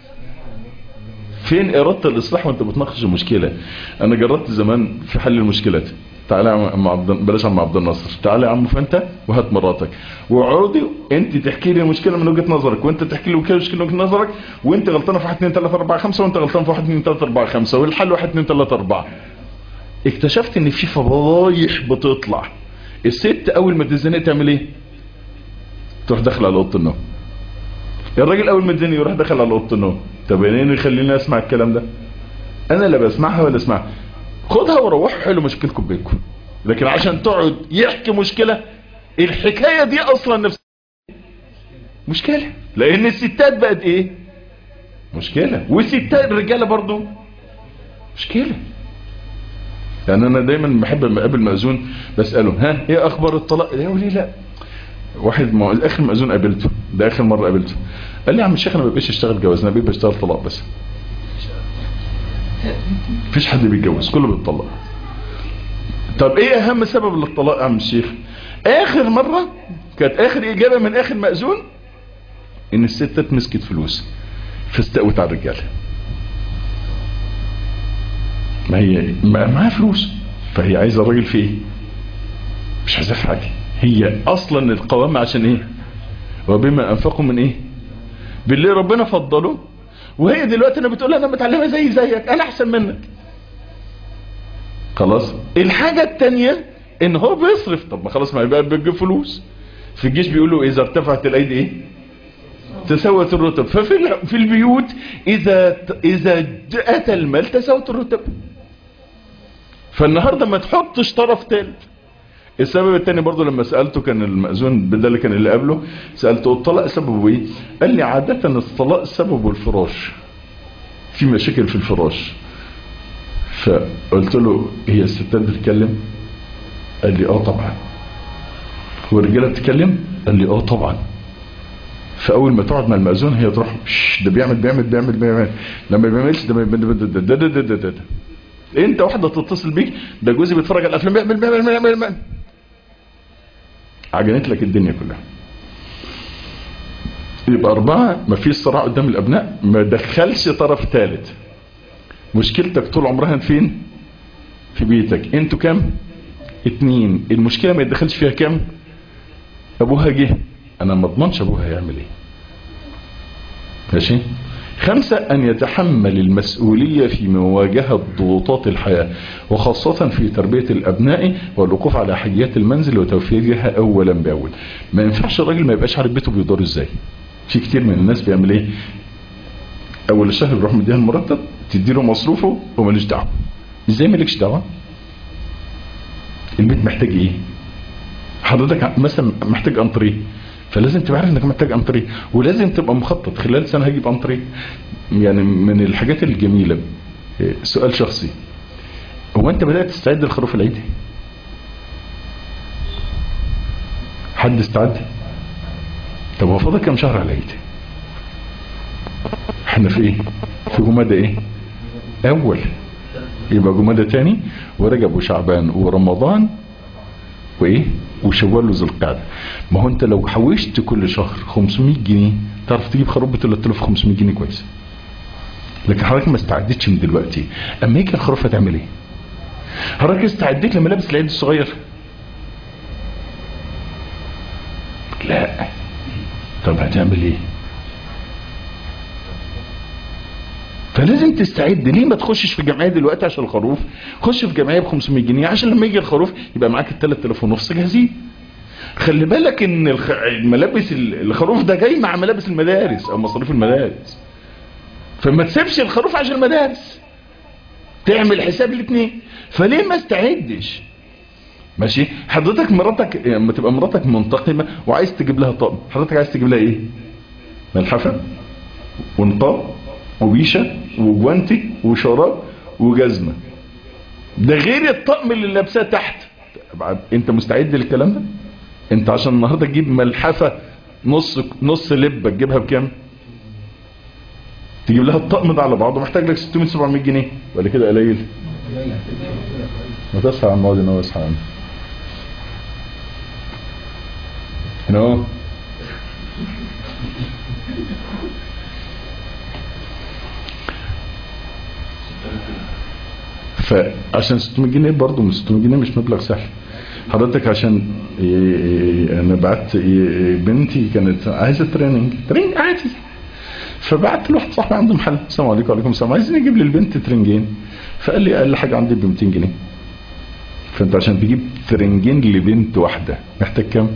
فين إرادة الإصلاح وانت بتناقش المشكلة؟ أنا جربت زمان في حل المشكلات. تعالى يا عم عبد، بلاش عم عبد الناصر، تعالى يا عم فانت وهات مراتك وعودي انت تحكي لي المشكلة من وجهة نظرك، وانت تحكي لي المشكلة من وجهة نظرك، وانت غلطانة في واحد اتنين تلاتة اربعة خمسة، وانت غلطان في واحد اتنين تلاتة اربعة خمسة، والحل واحد اتنين تلاتة اربعة. اكتشفت ان في فضايح بتطلع. الست اول ما تزنق تعمل ايه؟ تروح داخل على اوضه النوم. الراجل اول ما تزنق يروح داخل على اوضه النوم. طب ايه يخليني اسمع الكلام ده؟ انا لا بسمعها ولا اسمعها. خدها وروحوا حلوا مشكلتكم بينكم. لكن عشان تقعد يحكي مشكلة، الحكاية دي اصلا نفس مشكلة، لان الستات بقت ايه؟ مشكلة. والستات الرجالة برضو مشكلة. يعني انا دايما بحب لما اقابل مأذون بسأله ها ايه اخبار الطلاق؟ يقول لي لا. واحد مو... اخر مأذون قابلته، ده اخر مرة قابلته، قال لي يا عم الشيخ انا ما بقيتش اشتغل جواز، انا بقيت بشتغل طلاق بس. مفيش حد بيتجوز، كله بيتطلق. طب ايه اهم سبب للطلاق يا عم الشيخ؟ اخر مرة كانت اخر اجابة من اخر مأذون ان الستات مسكت فلوس فاستقوت على الرجال. ما هي معاها فلوس فهي عايزة الراجل في ايه؟ مش عايزاه في حاجة. هي اصلا القوامة عشان ايه؟ وبما انفقوا من ايه؟ باللي ربنا فضله. وهي دلوقتي انا بتقول انا متعلمة زي زيك، انا احسن منك. خلاص. الحاجة التانية ان هو بيصرف. طب ما خلاص ما يبقى بيجيب فلوس. في الجيش بيقولوا اذا ارتفعت الايدي ايه؟ تساوت الرتب. ففي في البيوت اذا اذا اتى المال تساوت الرتب. فالنهاردة ما تحطش طرف ثالث. السبب الثاني برضو لما سألته، كان المأذون بدل كان اللي قبله، سألته الطلاق سببه ايه؟ قال لي عادة الطلاق سببه الفراش، في مشاكل في الفراش. فقلت له هي الستات بتتكلم؟ قال لي اه طبعا. والرجاله بتتكلم؟ قال لي اه طبعا. فاول ما تقعد مع المأذون هي تروح ده بيعمل بيعمل بيعمل بيعمل، لما بيعملش ده ده ده ده ده انت واحده تتصل بيك ده جوزي بيتفرج على الافلام بيعمل بيعمل بيعمل بيعمل. عجنت لك الدنيا كلها. يبقى اربعه ما فيش صراع قدام الابناء، ما دخلش طرف ثالث. مشكلتك طول عمرها فين؟ في بيتك. انتوا كام؟ اتنين. المشكلة ما يدخلش فيها كام؟ ابوها جه، انا ما اضمنش ابوها هيعمل ايه. ماشي. خمسة ان يتحمل المسؤولية في مواجهة ضغوطات الحياة، وخاصة في تربية الابناء والوقوف على حاجيات المنزل وتوفيرها اولا باول. ما ينفعش الراجل ما يبقاش عارف بيته بيدور ازاي. في كتير من الناس بيعمل ايه؟ اول الشهر يروح مديها المرتب، تديله مصروفه وماليش دعوه. ازاي مالكش دعوه؟ البيت محتاج ايه؟ حضرتك مثلا محتاج انطريه، فلازم تبقى عارف انك محتاج انطريه، ولازم تبقى مخطط خلال سنه هجيب انطريه. يعني من الحاجات الجميله، سؤال شخصي، هو انت بدات تستعد للخروف العيدي؟ حد استعد؟ طب هو فاضل كام شهر على العيد؟ احنا في ايه؟ في جمادة ايه؟ اول. يبقى جمادة تاني ورجب وشعبان ورمضان وايه؟ وشوال وذو القعدة. ما هو انت لو حوشت كل شهر خمسمية جنيه تعرف تجيب خروف ب ثلاثة آلاف وخمسمية جنيه كويس. لكن حضرتك ما استعدتش من دلوقتي، اما يجي الخروف هتعمل ايه؟ حضرتك استعديت لملابس العيد الصغير؟ لا. طب هتعمل ايه؟ فلازم تستعد. ليه ما تخشش في جمعيه دلوقتي عشان الخروف؟ خش في جمعيه ب خمسمية جنيه عشان لما يجي الخروف يبقى معاك ال ثلاثة آلاف ونص جاهزين. خلي بالك ان الخ... الملابس الخروف ده جاي مع ملابس المدارس او مصاريف المدارس، فما تسيبش الخروف عشان المدارس، تعمل حساب الاثنين. فليه ما استعدش؟ ماشي. حضرتك مراتك لما تبقى مراتك منتقمه وعايز تجيب لها طقم، حضرتك عايز تجيب لها ايه؟ ملحفه ونقاب وبيشه وجوانتي وشراب وجزمه، ده غير الطقم اللي لابساه تحت. انت مستعد للكلام ده؟ انت عشان النهارده تجيب ملحفه نص نص لبه تجيبها بكام؟ تجيب لها الطقم ده على بعضه محتاج لك ستمية سبعمية جنيه ولا كده قليل؟ ما تصحى عن مواد ان هو يصحى عنه هنا اهو. فعشان ستمية جنيه برضه من ستمية جنيه مش مبلغ سهل حضرتك. عشان انا بعت بنتي كانت عايزه تريننج تريننج عادي، فبعت لواحد صاحبي عنده محل، السلام عليكم وعليكم السلام، عايزين نجيب للبنت ترنجين، فقال لي اقل حاجه عندي ب مئتين جنيه. فانت عشان تجيب ترنجين لبنت واحده محتاج كام؟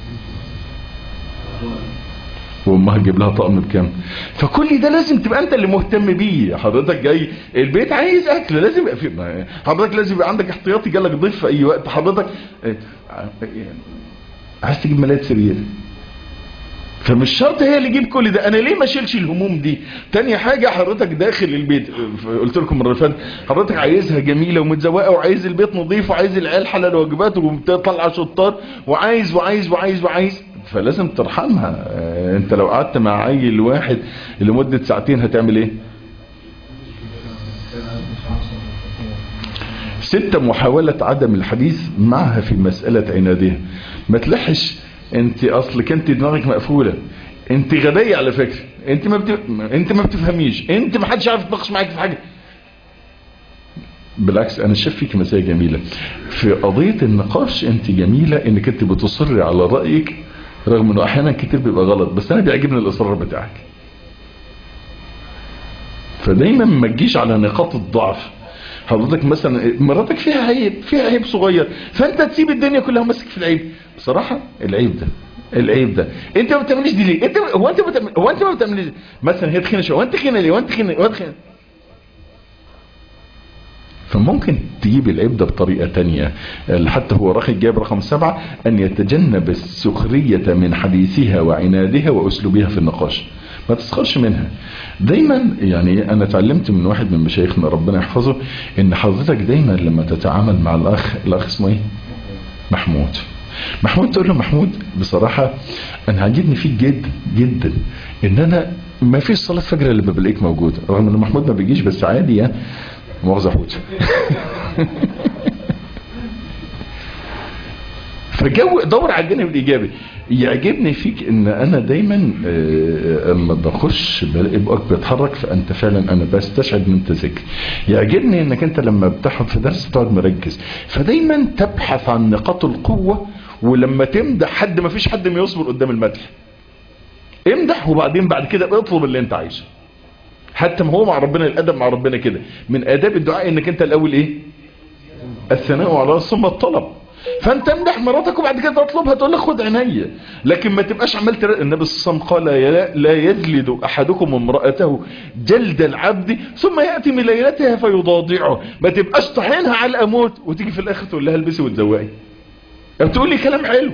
وامها تجيب لها طقم بكام؟ فكل ده لازم تبقى انت اللي مهتم بيه. حضرتك جاي البيت عايز اكل، لازم يبقى في حضرتك لازم يبقى عندك احتياطي جالك ضيف في اي وقت. حضرتك عايز تجيب ملاية سرير، فمش شرط هي اللي يجيب كل ده. انا ليه ما اشيلش الهموم دي؟ تاني حاجه حضرتك داخل البيت، قلت لكم المره اللي فاتت، حضرتك عايزها جميله ومتزوقه وعايز البيت نظيف وعايز العيال حلال واجبات وبتطلع شطار وعايز وعايز وعايز وعايز، فلازم ترحمها. انت لو قعدت مع عيل واحد لمده ساعتين هتعمل ايه؟ ستة محاولة عدم الحديث معها في مسألة عنادها. ما تلحش انت اصلك انت دماغك مقفولة، انت غبية على فكرة، انت ما بت... انت ما بتفهميش، انت ما حدش عارف يتناقش معاك في حاجة. بالعكس انا شايف فيك مسايا جميلة في قضية النقاش. انت جميلة انك انت بتصري على رأيك رغم انه احيانا كتير بيبقى غلط، بس انا بيعجبني الاصرار بتاعك. فدايما ما تجيش على نقاط الضعف. حضرتك مثلا مراتك فيها عيب، فيها عيب صغير، فانت تسيب الدنيا كلها ماسك في العيب. بصراحة العيب ده العيب ده انت ما بتعمليش دي ليه؟ انت هو انت بتعمل هو انت ما بتعمليش مثلا هي تخينه شويه وانت تخينه ليه؟ وانت تخينه وانت تخينه. فممكن تجيب العيب ده بطريقه تانية. حتى هو راخي جاب رقم سبعة ان يتجنب السخريه من حديثها وعنادها واسلوبها في النقاش. ما تسخرش منها دايما. يعني انا اتعلمت من واحد من مشايخنا ربنا يحفظه ان حضرتك دايما لما تتعامل مع الاخ، الاخ اسمه ايه؟ محمود. محمود تقول له محمود بصراحة انا عاجبني فيك جدا جدا ان انا ما فيش صلاة فجر اللي بلاقيك موجود، رغم ان محمود ما بيجيش بس عادي يعني مؤاخذة حوت. فجو دور على الجانب الايجابي. يعجبني فيك ان انا دايما اما بخش بلاقي بقك بيتحرك، فانت فعلا انا بستشعر من تذكر. يعجبني انك انت لما بتحضر في درس بتقعد مركز، فدايما تبحث عن نقاط القوة. ولما تمدح حد ما فيش حد ما يصبر قدام المدح، امدح وبعدين بعد كده اطلب اللي انت عايزه. حتى ما هو مع ربنا الادب مع ربنا كده من اداب الدعاء انك انت الاول ايه؟ الثناء على ثم الطلب. فانت امدح مراتك وبعد كده تطلبها تقول لك خد عينيا، لكن ما تبقاش عمال ترى. النبي صلى الله عليه وسلم قال لا يجلد احدكم امراته جلد العبد ثم ياتي من ليلتها فيضاضعه. ما تبقاش طحينها على الاموت وتيجي في الاخر تقول لها البسي وتزوقي، بتقول لي كلام حلو.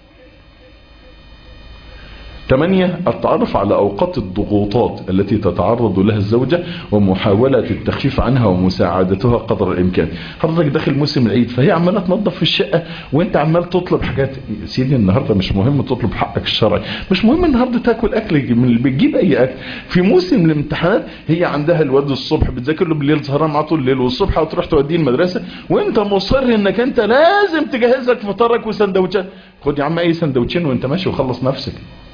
ثمانية التعرف على أوقات الضغوطات التي تتعرض لها الزوجة ومحاولة التخفيف عنها ومساعدتها قدر الإمكان. حضرتك داخل موسم العيد فهي عمالة تنظف في الشقة وانت عمال تطلب حاجات. سيدي النهاردة مش مهم تطلب حقك الشرعي، مش مهم النهاردة تاكل أكل من اللي بتجيب أي أكل. في موسم الامتحانات هي عندها الواد الصبح بتذاكر له بالليل سهران معاه طول الليل، والصبح هتروح توديه المدرسة وانت مصر انك انت لازم تجهز لك فطارك وسندوتشات. خد يا عم اي سندوتشين وانت ماشي وخلص نفسك.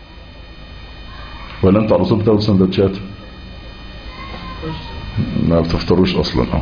ولا انت على طول بتاخد سندوتشات؟ ما بتفطروش اصلا. اه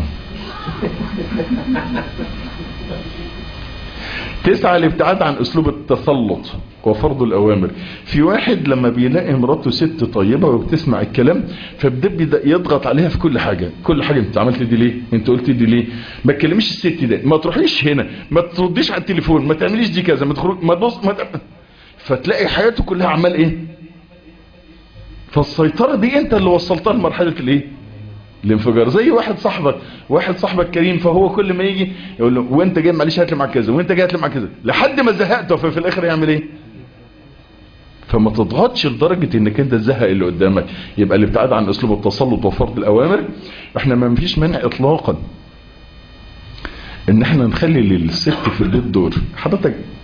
تسعة الابتعاد عن اسلوب التسلط وفرض الاوامر. في واحد لما بيلاقي مراته ست طيبة وبتسمع الكلام فبدأ يضغط عليها في كل حاجة. كل حاجة انت عملت دي ليه؟ انت قلت دي ليه؟ ما تكلميش الست ده، ما تروحيش هنا، ما ترديش على التليفون، ما تعمليش دي كذا، ما تخرج، ما تبص، ما ت... فتلاقي حياته كلها عمال ايه؟ فالسيطرة دي انت اللي وصلتها لمرحلة الايه؟ الانفجار. زي واحد صاحبك واحد صاحبك كريم، فهو كل ما يجي يقول له وانت جاي معلش هات لي معاك كذا، وانت جاي هات لي معاك كذا، لحد ما زهقته. ففي الاخر يعمل ايه؟ فما تضغطش لدرجة انك انت تزهق اللي قدامك. يبقى الابتعاد عن اسلوب التسلط وفرض الاوامر. احنا ما فيش مانع اطلاقا ان احنا نخلي للست في البيت دور. حضرتك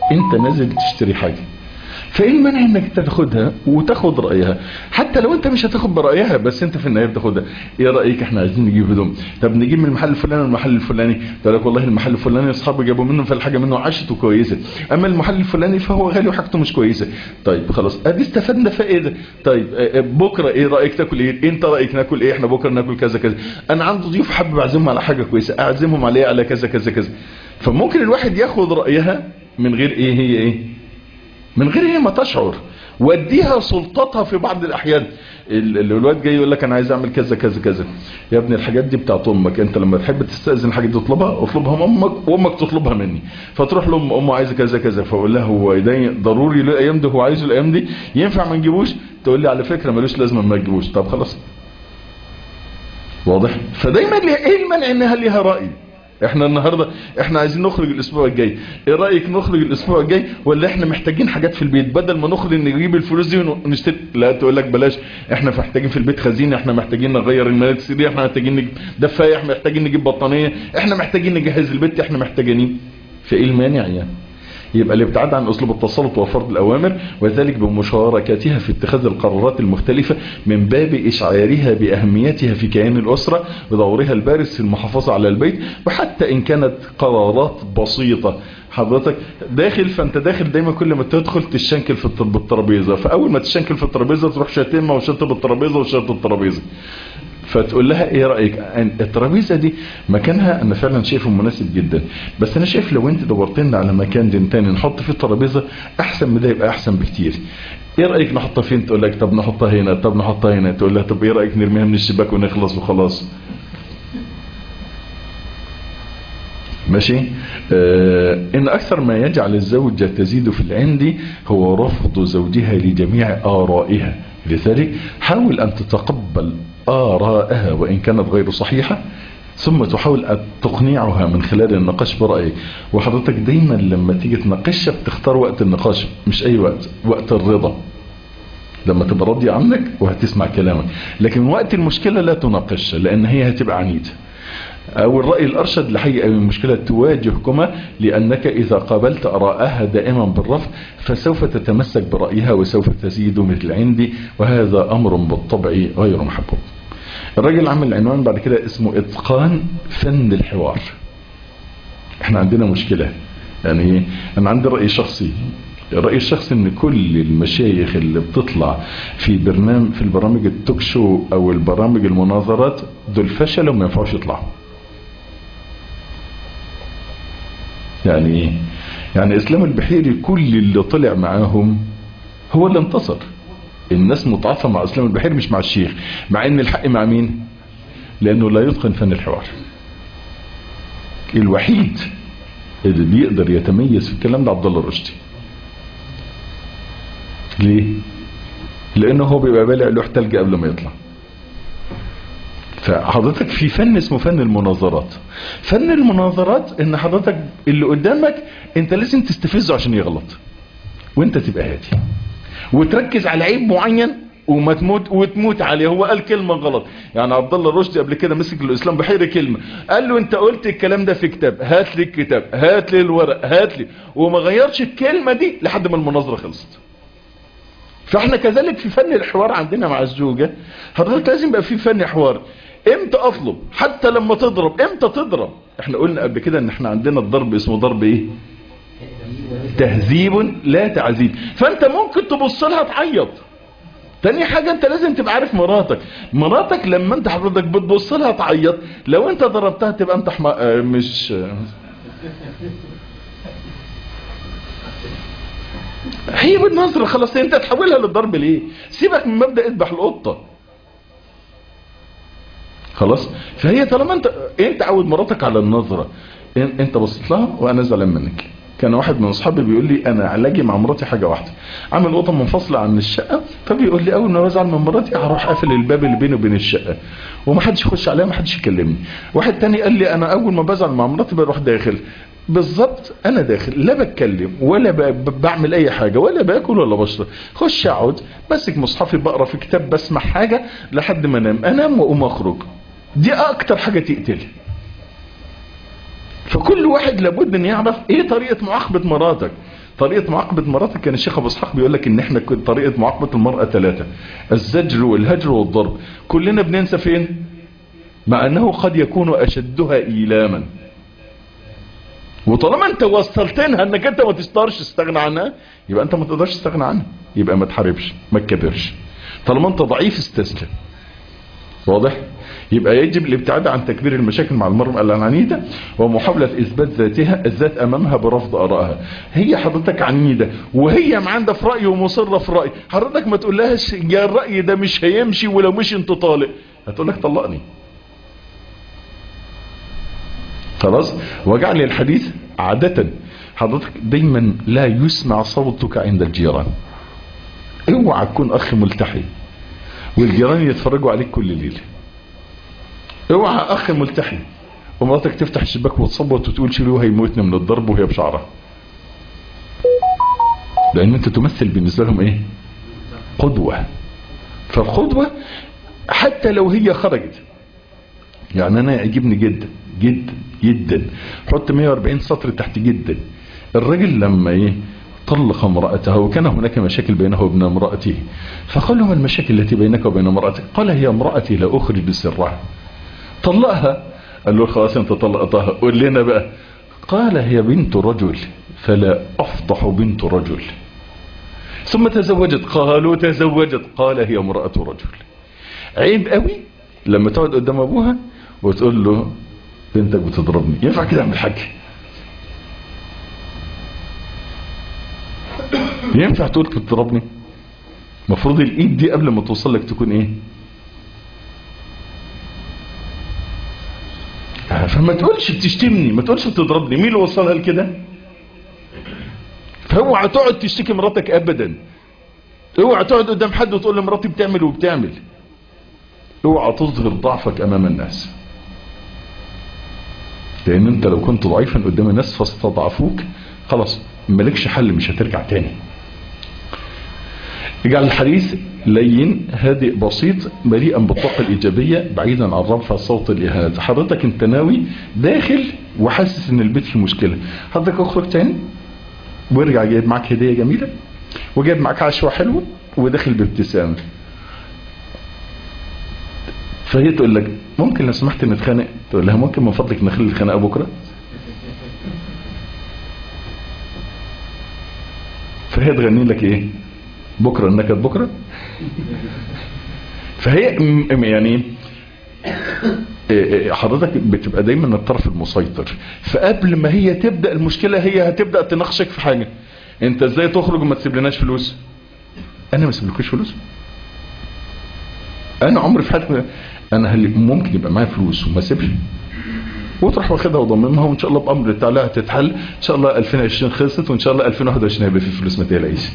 انت نازل تشتري حاجة، فايه المانع انك انت تاخدها وتاخد رايها، حتى لو انت مش هتاخد برايها بس انت في النهايه بتاخدها. ايه رايك احنا عايزين نجيب هدوم، طب نجيب من المحل الفلاني والمحل الفلاني، تقول لك والله المحل الفلاني اصحابي جابوا منه فالحاجه منه عاشت وكويسه، اما المحل الفلاني فهو غالي وحاجته مش كويسه. طيب خلاص ادي استفدنا فائده. طيب بكره ايه رايك تاكل ايه، انت رايك ناكل ايه، احنا بكره ناكل كذا كذا، انا عندي ضيوف حابب اعزمهم على حاجه كويسه، اعزمهم عليها على كذا كذا كذا. فممكن الواحد ياخد رايها من غير ايه هي ايه من غير هي ما تشعر، واديها سلطتها في بعض الاحيان. الولاد جاي يقول لك انا عايز اعمل كذا كذا كذا، يا ابني الحاجات دي بتاعت امك، انت لما تحب تستاذن حاجه تطلبها اطلبها من امك وامك تطلبها مني. فتروح لام امه عايزه كذا كذا، فاقول لها هو ده ضروري الايام دي، هو عايزه الايام دي، ينفع ما نجيبوش؟ تقول لي على فكره ملوش لازمه ما تجيبوش. طب خلاص واضح. فدايما ايه المنع انها ليها راي. احنا النهاردة احنا عايزين نخرج الاسبوع الجاي، ايه رأيك نخرج الاسبوع الجاي، ولا احنا محتاجين حاجات في البيت بدل ما نخرج نجيب الفلوس دي ونشتري؟ لا تقول لك بلاش، احنا محتاجين في البيت خزينة، احنا محتاجين نغير الملابس دي، احنا محتاجين نجيب دفاية، احنا محتاجين نجيب بطانية، احنا محتاجين نجهز البيت، احنا محتاجين. فايه المانع يعني؟ يبقى الابتعاد عن اسلوب التسلط وفرض الاوامر، وذلك بمشاركتها في اتخاذ القرارات المختلفة من باب اشعارها باهميتها في كيان الاسرة ودورها البارز في المحافظة على البيت، وحتى ان كانت قرارات بسيطة. حضرتك داخل، فانت داخل دايما كل ما تدخل تشنكل في الترابيزة، فاول ما تشنكل في الترابيزة تروح شاتمة وشاتم الترابيزة وشاتم الترابيزة، فتقول لها ايه رأيك الترابيزة دي مكانها انا فعلا شايفه مناسب جدا، بس انا شايف لو انت دورت لنا على مكان دين تاني نحط فيه الترابيزة احسن من ده، يبقى احسن بكتير. ايه رأيك نحطها فين؟ تقول لك طب نحطها هنا، طب نحطها هنا. تقول لها طب ايه رأيك نرميها من الشباك ونخلص وخلاص. ماشي. آه ان اكثر ما يجعل الزوجة تزيد في العند هو رفض زوجها لجميع آرائها، لذلك حاول ان تتقبل آراءها وإن كانت غير صحيحة، ثم تحاول أن تقنعها من خلال النقاش برأيك. وحضرتك دايما لما تيجي تناقشها بتختار وقت النقاش، مش أي وقت، وقت الرضا لما تبقى راضية عنك وهتسمع كلامك. لكن وقت المشكلة لا تناقشها لأن هي هتبقى عنيدة. أو الرأي الأرشد لحقيقة المشكلة تواجهكما، لأنك إذا قابلت آراءها دائما بالرفض فسوف تتمسك برأيها وسوف تزيد مثل عندي، وهذا أمر بالطبع غير محبوب. الراجل عمل عنوان بعد كده اسمه اتقان فن الحوار. احنا عندنا مشكلة، يعني انا عندي رأي شخصي، الرأي الشخصي ان كل المشايخ اللي بتطلع في برنامج في البرامج التوك شو او البرامج المناظرات دول فشلوا وما ينفعوش يطلعوا. يعني ايه؟ يعني اسلام البحيري كل اللي طلع معاهم هو اللي انتصر. الناس متعاطفه مع اسلام البحيري مش مع الشيخ، مع ان الحق مع مين؟ لانه لا يتقن فن الحوار. الوحيد اللي بيقدر يتميز في الكلام ده عبد الله الرشدي. ليه؟ لانه هو بيبقى بالع لوح تلج قبل ما يطلع. فحضرتك في فن اسمه فن المناظرات. فن المناظرات ان حضرتك اللي قدامك انت لازم تستفزه عشان يغلط، وانت تبقى هادي وتركز على عيب معين وما تموت وتموت عليه. هو قال كلمة غلط، يعني عبد الله الرشدي قبل كده مسك الاسلام بحيري كلمة، قال له انت قلت الكلام ده في كتاب، هات لي الكتاب، هات لي الورق، هات لي، وما غيرش الكلمة دي لحد ما المناظرة خلصت. فاحنا كذلك في فن الحوار عندنا مع الزوجة، حضرتك لازم يبقى في فن حوار. امتى اطلب؟ حتى لما تضرب. امتى تضرب؟ احنا قلنا قبل كده ان احنا عندنا الضرب اسمه ضرب ايه؟ تهذيب لا تعذيب. فانت ممكن تبص لها تعيط. تاني حاجة انت لازم تبقى عارف مراتك. مراتك لما انت حضرتك بتبص لها تعيط، لو انت ضربتها تبقى انت حما... اه مش هي بالنظر خلاص، انت تحولها للضرب ليه؟ سيبك من مبدأ اذبح القطة خلاص. فهي طالما انت انت عود مراتك على النظرة، انت بصيت لها وانا زعلان منك. كان واحد من اصحابي بيقول لي انا علاجي مع مراتي حاجة واحدة، عامل اوضه منفصلة عن الشقة، فبيقول لي اول ما بزعل من مراتي هروح قافل الباب اللي بيني وبين الشقة ومحدش يخش عليها محدش يكلمني. واحد تاني قال لي انا اول ما بزعل مع مراتي بروح داخل. بالظبط، انا داخل لا بتكلم ولا بعمل اي حاجة ولا باكل ولا بشرب، خش اقعد ماسك مصحفي بقرا في كتاب بسمع حاجة لحد ما انام، انام واقوم اخرج. دي اكتر حاجة تقتلي. فكل واحد لابد ان يعرف ايه طريقة معاقبة مراتك. طريقة معاقبة مراتك كان الشيخ ابو اسحاق بيقول لك ان احنا طريقة معاقبة المرأة ثلاثة: الزجر والهجر والضرب. كلنا بننسى فين؟ مع انه قد يكون اشدها ايلاما. وطالما انت وصلتنها انك انت ما تقدرش تستغنى عنها، يبقى انت ما تقدرش تستغنى عنها، يبقى ما تحاربش، ما تكبرش. طالما انت ضعيف استسلم. واضح؟ يبقى يجب الابتعاد عن تكبير المشاكل مع المرأة العنيدة ومحاولة اثبات ذاتها الذات امامها برفض ارائها. هي حضرتك عنيدة وهي معاندة في رأي ومصرة في رأي، حضرتك ما تقول لهاش يا الرأي ده مش هيمشي ولو مش انت طالق، هتقول لك طلقني. خلاص؟ وجعل الحديث عادة. حضرتك دايما لا يسمع صوتك عند الجيران. اوعى تكون اخ ملتحي والجيران يتفرجوا عليك كل ليله. اوعى اخ ملتحي ومراتك تفتح الشباك وتصوت وتقول شيلوه هيموتنا من الضرب وهي بشعرها، لان انت تمثل بالنسبه لهم ايه؟ قدوه. فالقدوه حتى لو هي خرجت، يعني انا يعجبني جدا جدا جدا، حط مية واربعين سطر تحت جدا، الرجل لما ايه طلق امرأته وكان هناك مشاكل بينه وبين امرأته، فقال له: ما المشاكل التي بينك وبين امرأتك؟ قال: هي امرأتي لا اخرج سرها. طلقها. قال له: خلاص انت طلقتها، قول لنا بقى. قال: هي بنت رجل فلا افضح بنت رجل. ثم تزوجت. قالوا: تزوجت. قال: هي امرأة رجل. عيب قوي لما تقعد قدام ابوها وتقول له: بنتك بتضربني. ينفع كده اعمل حاجه؟ ينفع تقول بتضربني؟ المفروض الايد دي قبل ما توصل لك تكون ايه؟ فما تقولش بتشتمني، ما تقولش بتضربني. مين اللي وصلها لكده؟ فاوعى تقعد تشتكي مراتك ابدا. اوعى تقعد قدام حد وتقول لمراتي بتعمل وبتعمل. اوعى تظهر ضعفك امام الناس، لان انت لو كنت ضعيفا قدام الناس فاستضعفوك خلاص مالكش حل، مش هترجع تاني. اجعل الحديث لين هادئ بسيط مليئا بالطاقه الايجابيه بعيدا عن رفع صوت الاهانه. حضرتك انت ناوي داخل وحاسس ان البيت فيه مشكله، حضرتك اخرج تاني وارجع جايب معاك هديه جميله وجايب معاك عشوه حلوه وداخل بابتسامه. فهي تقول لك: ممكن لو سمحت نتخانق؟ تقول لها: ممكن من فضلك نخلي الخناقه بكره؟ فهي تغني لك ايه؟ بكره النكد بكره. فهي يعني حضرتك بتبقى دايما الطرف المسيطر، فقبل ما هي تبدا المشكله هي هتبدا تناقشك في حاجه. انت ازاي تخرج وما تسيب لناش فلوس؟ انا ما اسيبلكوش فلوس؟ انا عمري في حياتي انا ممكن يبقى معايا فلوس وما اسيبش، وتروح واخدها وضمنها وان شاء الله بامر تعالى هتتحل ان شاء الله. ألفين وعشرين خلصت وان شاء الله ألفين وواحد وعشرين هيبقى في فلوس، ما تقلقيش.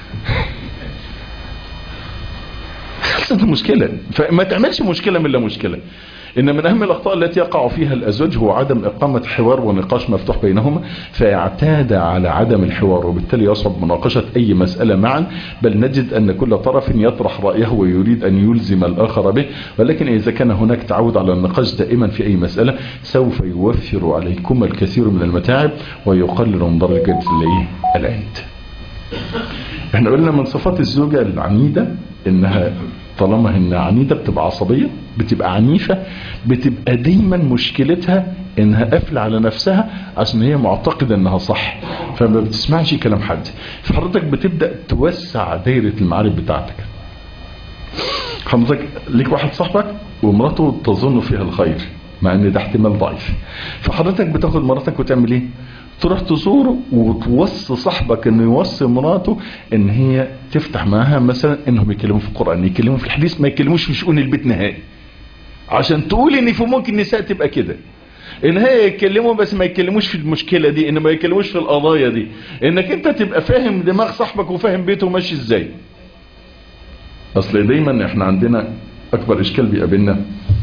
خلصت المشكله. فما تعملش مشكله من لا مشكله. ان من اهم الاخطاء التي يقع فيها الازواج هو عدم اقامه حوار ونقاش مفتوح بينهما، فيعتاد على عدم الحوار وبالتالي يصعب مناقشه اي مساله معا، بل نجد ان كل طرف يطرح رايه ويريد ان يلزم الاخر به. ولكن اذا كان هناك تعود على النقاش دائما في اي مساله سوف يوفر عليكما الكثير من المتاعب ويقلل من درجه العند. احنا قلنا من صفات الزوجه العنيده انها طالما انها عنيدة بتبقى عصبية، بتبقى عنيفة، بتبقى دايما مشكلتها انها قافلة على نفسها عشان هي معتقدة انها صح، فما بتسمعش كلام حد. فحضرتك بتبدأ توسع دايرة المعارف بتاعتك. حضرتك ليك واحد صاحبك ومراته تظن فيها الخير مع ان ده احتمال ضعيف، فحضرتك بتاخد مراتك وتعمل ايه؟ تروح تزوره وتوصي صاحبك انه يوصي مراته ان هي تفتح معاها مثلا انهم يتكلموا في القرآن، يتكلموا في الحديث، ما يتكلموش في شؤون البيت نهائي، عشان تقول ان في ممكن النساء تبقى كده، ان هي يتكلموا بس ما يتكلموش في المشكلة دي، ان ما يتكلموش في القضايا دي، انك انت تبقى فاهم دماغ صاحبك وفاهم بيته ماشي ازاي. اصل دايما احنا عندنا اكبر اشكال بيقابلنا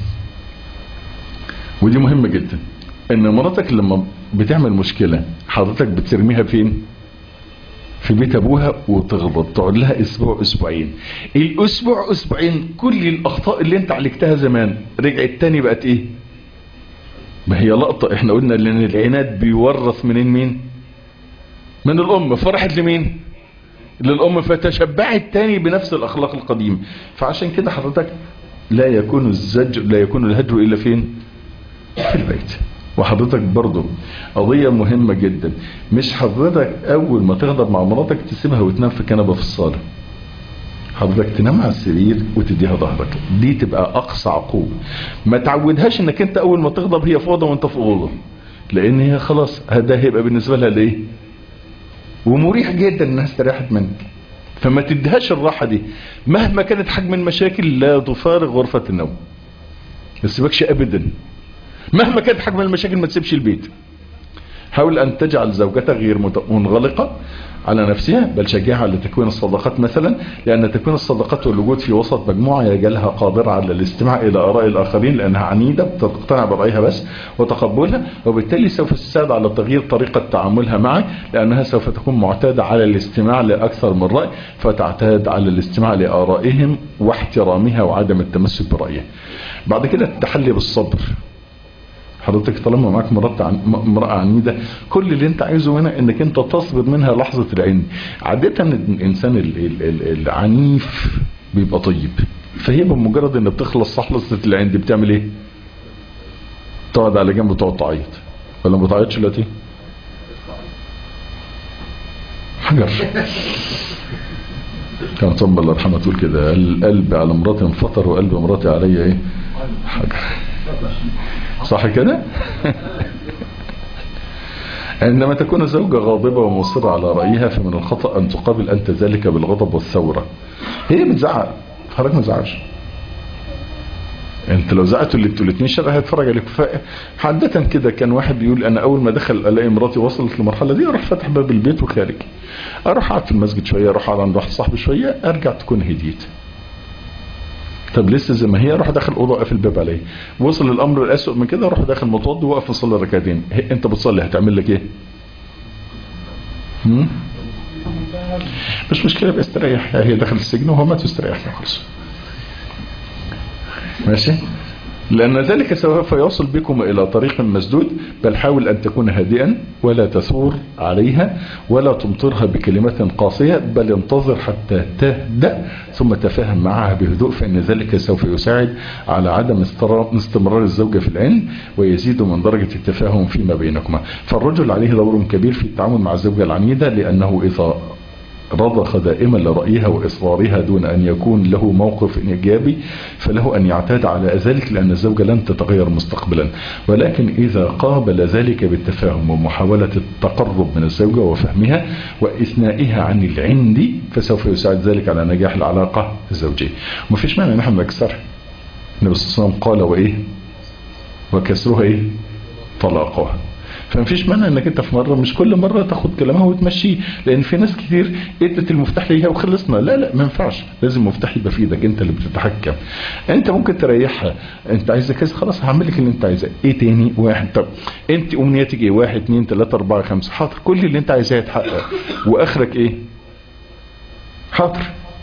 ودي مهمة جدا، ان مراتك لما بتعمل مشكلة حضرتك بترميها فين؟ في بيت ابوها وتغضب، تقعد لها اسبوع اسبوعين، الاسبوع اسبوعين كل الاخطاء اللي انت عالجتها زمان رجعت تاني بقت ايه؟ ما هي لقطة. احنا قلنا ان العناد بيورث منين؟ مين؟ من الام فرحت لمين؟ للام، فتشبعت تاني بنفس الاخلاق القديمة. فعشان كده حضرتك لا يكون الزجر لا يكون الهجر الا فين؟ في البيت. وحضرتك برضو قضية مهمة جدا، مش حضرتك اول ما تغضب مع مراتك تسيبها وتنام في كنبة في الصالة، حضرتك تنام على السرير وتديها ظهرك، دي تبقى اقصى عقوبة. ما تعودهاش انك انت اول ما تغضب هي في اوضه وانت في اوضه، لان هي خلاص هذا هيبقى بالنسبة لها ليه ومريح جدا انها استريحت منك. فما تديهاش الراحة دي مهما كانت حجم المشاكل، لا تفارق غرفة النوم، ما تسيبكش ابدا. مهما كانت حجم المشاكل ما تسيبش البيت. حاول ان تجعل زوجتك غير منغلقة على نفسها، بل شجعها على تكوين الصداقات مثلا، لان تكوين الصداقات والوجود في وسط مجموعة يجعلها قادرة على الاستماع الى اراء الاخرين، لانها عنيدة بتقتنع برأيها بس وتقبلها، وبالتالي سوف تساعد على تغيير طريقة تعاملها معك، لانها سوف تكون معتادة على الاستماع لاكثر من رأي، فتعتاد على الاستماع لارائهم واحترامها وعدم التمسك برأيها. بعد كده التحلي بالصبر. حضرتك طالما معاك امرأة عنيدة، كل اللي انت عايزه هنا انك انت تصبر منها لحظة العند. عادة الانسان العنيف بيبقى طيب، فهي بمجرد ان بتخلص لحظة العند بتعمل ايه؟ تقعد على جنب وتقعد تعيط، ولا ما بتعيطش دلوقتي؟ حجر. كان صنب الله يرحمه تقول كده، القلب على مراتي انفطر وقلب مراتي عليا ايه؟ حجر. صح كده؟ عندما تكون الزوجة غاضبة ومصرة على رأيها، فمن الخطأ أن تقابل أنت ذلك بالغضب والثورة. هي بتزعق، حضرتك ما تزعقش. انت لو زعقتوا اللي بتقولتني شر هيتفرج عليك. حدثا كده كان واحد بيقول انا اول ما دخل الاقي مراتي وصلت للمرحله دي، اروح فتح باب البيت وخارج، اروح اقعد في المسجد شويه، اروح اقعد عند واحد صاحبي شويه، ارجع تكون هديت. طب لسه زي ما هي، اروح داخل اوضه اقفل الباب عليه. وصل الامر الاسوء من كده، اروح داخل متوضي واقف اصلي ركعتين. انت بتصلي هتعمل لك ايه؟ هم؟ مش مشكله، بقى استريح. هي دخل السجن وهو مات واستريح خلاص. ماشي؟ لأن ذلك سوف يوصل بكم إلى طريق مسدود. بل حاول أن تكون هادئا ولا تثور عليها ولا تمطرها بكلمات قاسية، بل انتظر حتى تهدأ ثم تفاهم معها بهدوء، فإن ذلك سوف يساعد على عدم استمرار الزوجة في العند ويزيد من درجة التفاهم فيما بينكما. فالرجل عليه دور كبير في التعامل مع الزوجة العنيدة، لأنه إذا رضخ دائما لرأيها وإصرارها دون أن يكون له موقف إيجابي، فله أن يعتاد على ذلك، لأن الزوجة لن تتغير مستقبلا. ولكن إذا قابل ذلك بالتفاهم ومحاولة التقرب من الزوجة وفهمها وإثنائها عن العند، فسوف يساعد ذلك على نجاح العلاقة الزوجية. ومفيش معنى نحن نكسرها. النبي صلى الله عليه وسلم قال وإيه؟ وكسرها إيه؟ طلاقها. فمفيش معنى انك انت في مرة مش كل مرة تاخد كلامها وتمشيه، لان في ناس كتير ادت المفتاح ليها وخلصنا. لا لا ما ينفعش، لازم مفتاح يبقى في ايدك، انت اللي بتتحكم. انت ممكن تريحها، انت عايزه كذا خلاص هعمل لك اللي انت عايزاه. ايه تاني؟ واحد. طب انت امنياتك ايه؟ واحد اتنين تلاته اربعه خمسه. حاضر، كل اللي انت عايزاه يتحقق. واخرك ايه؟ حاضر.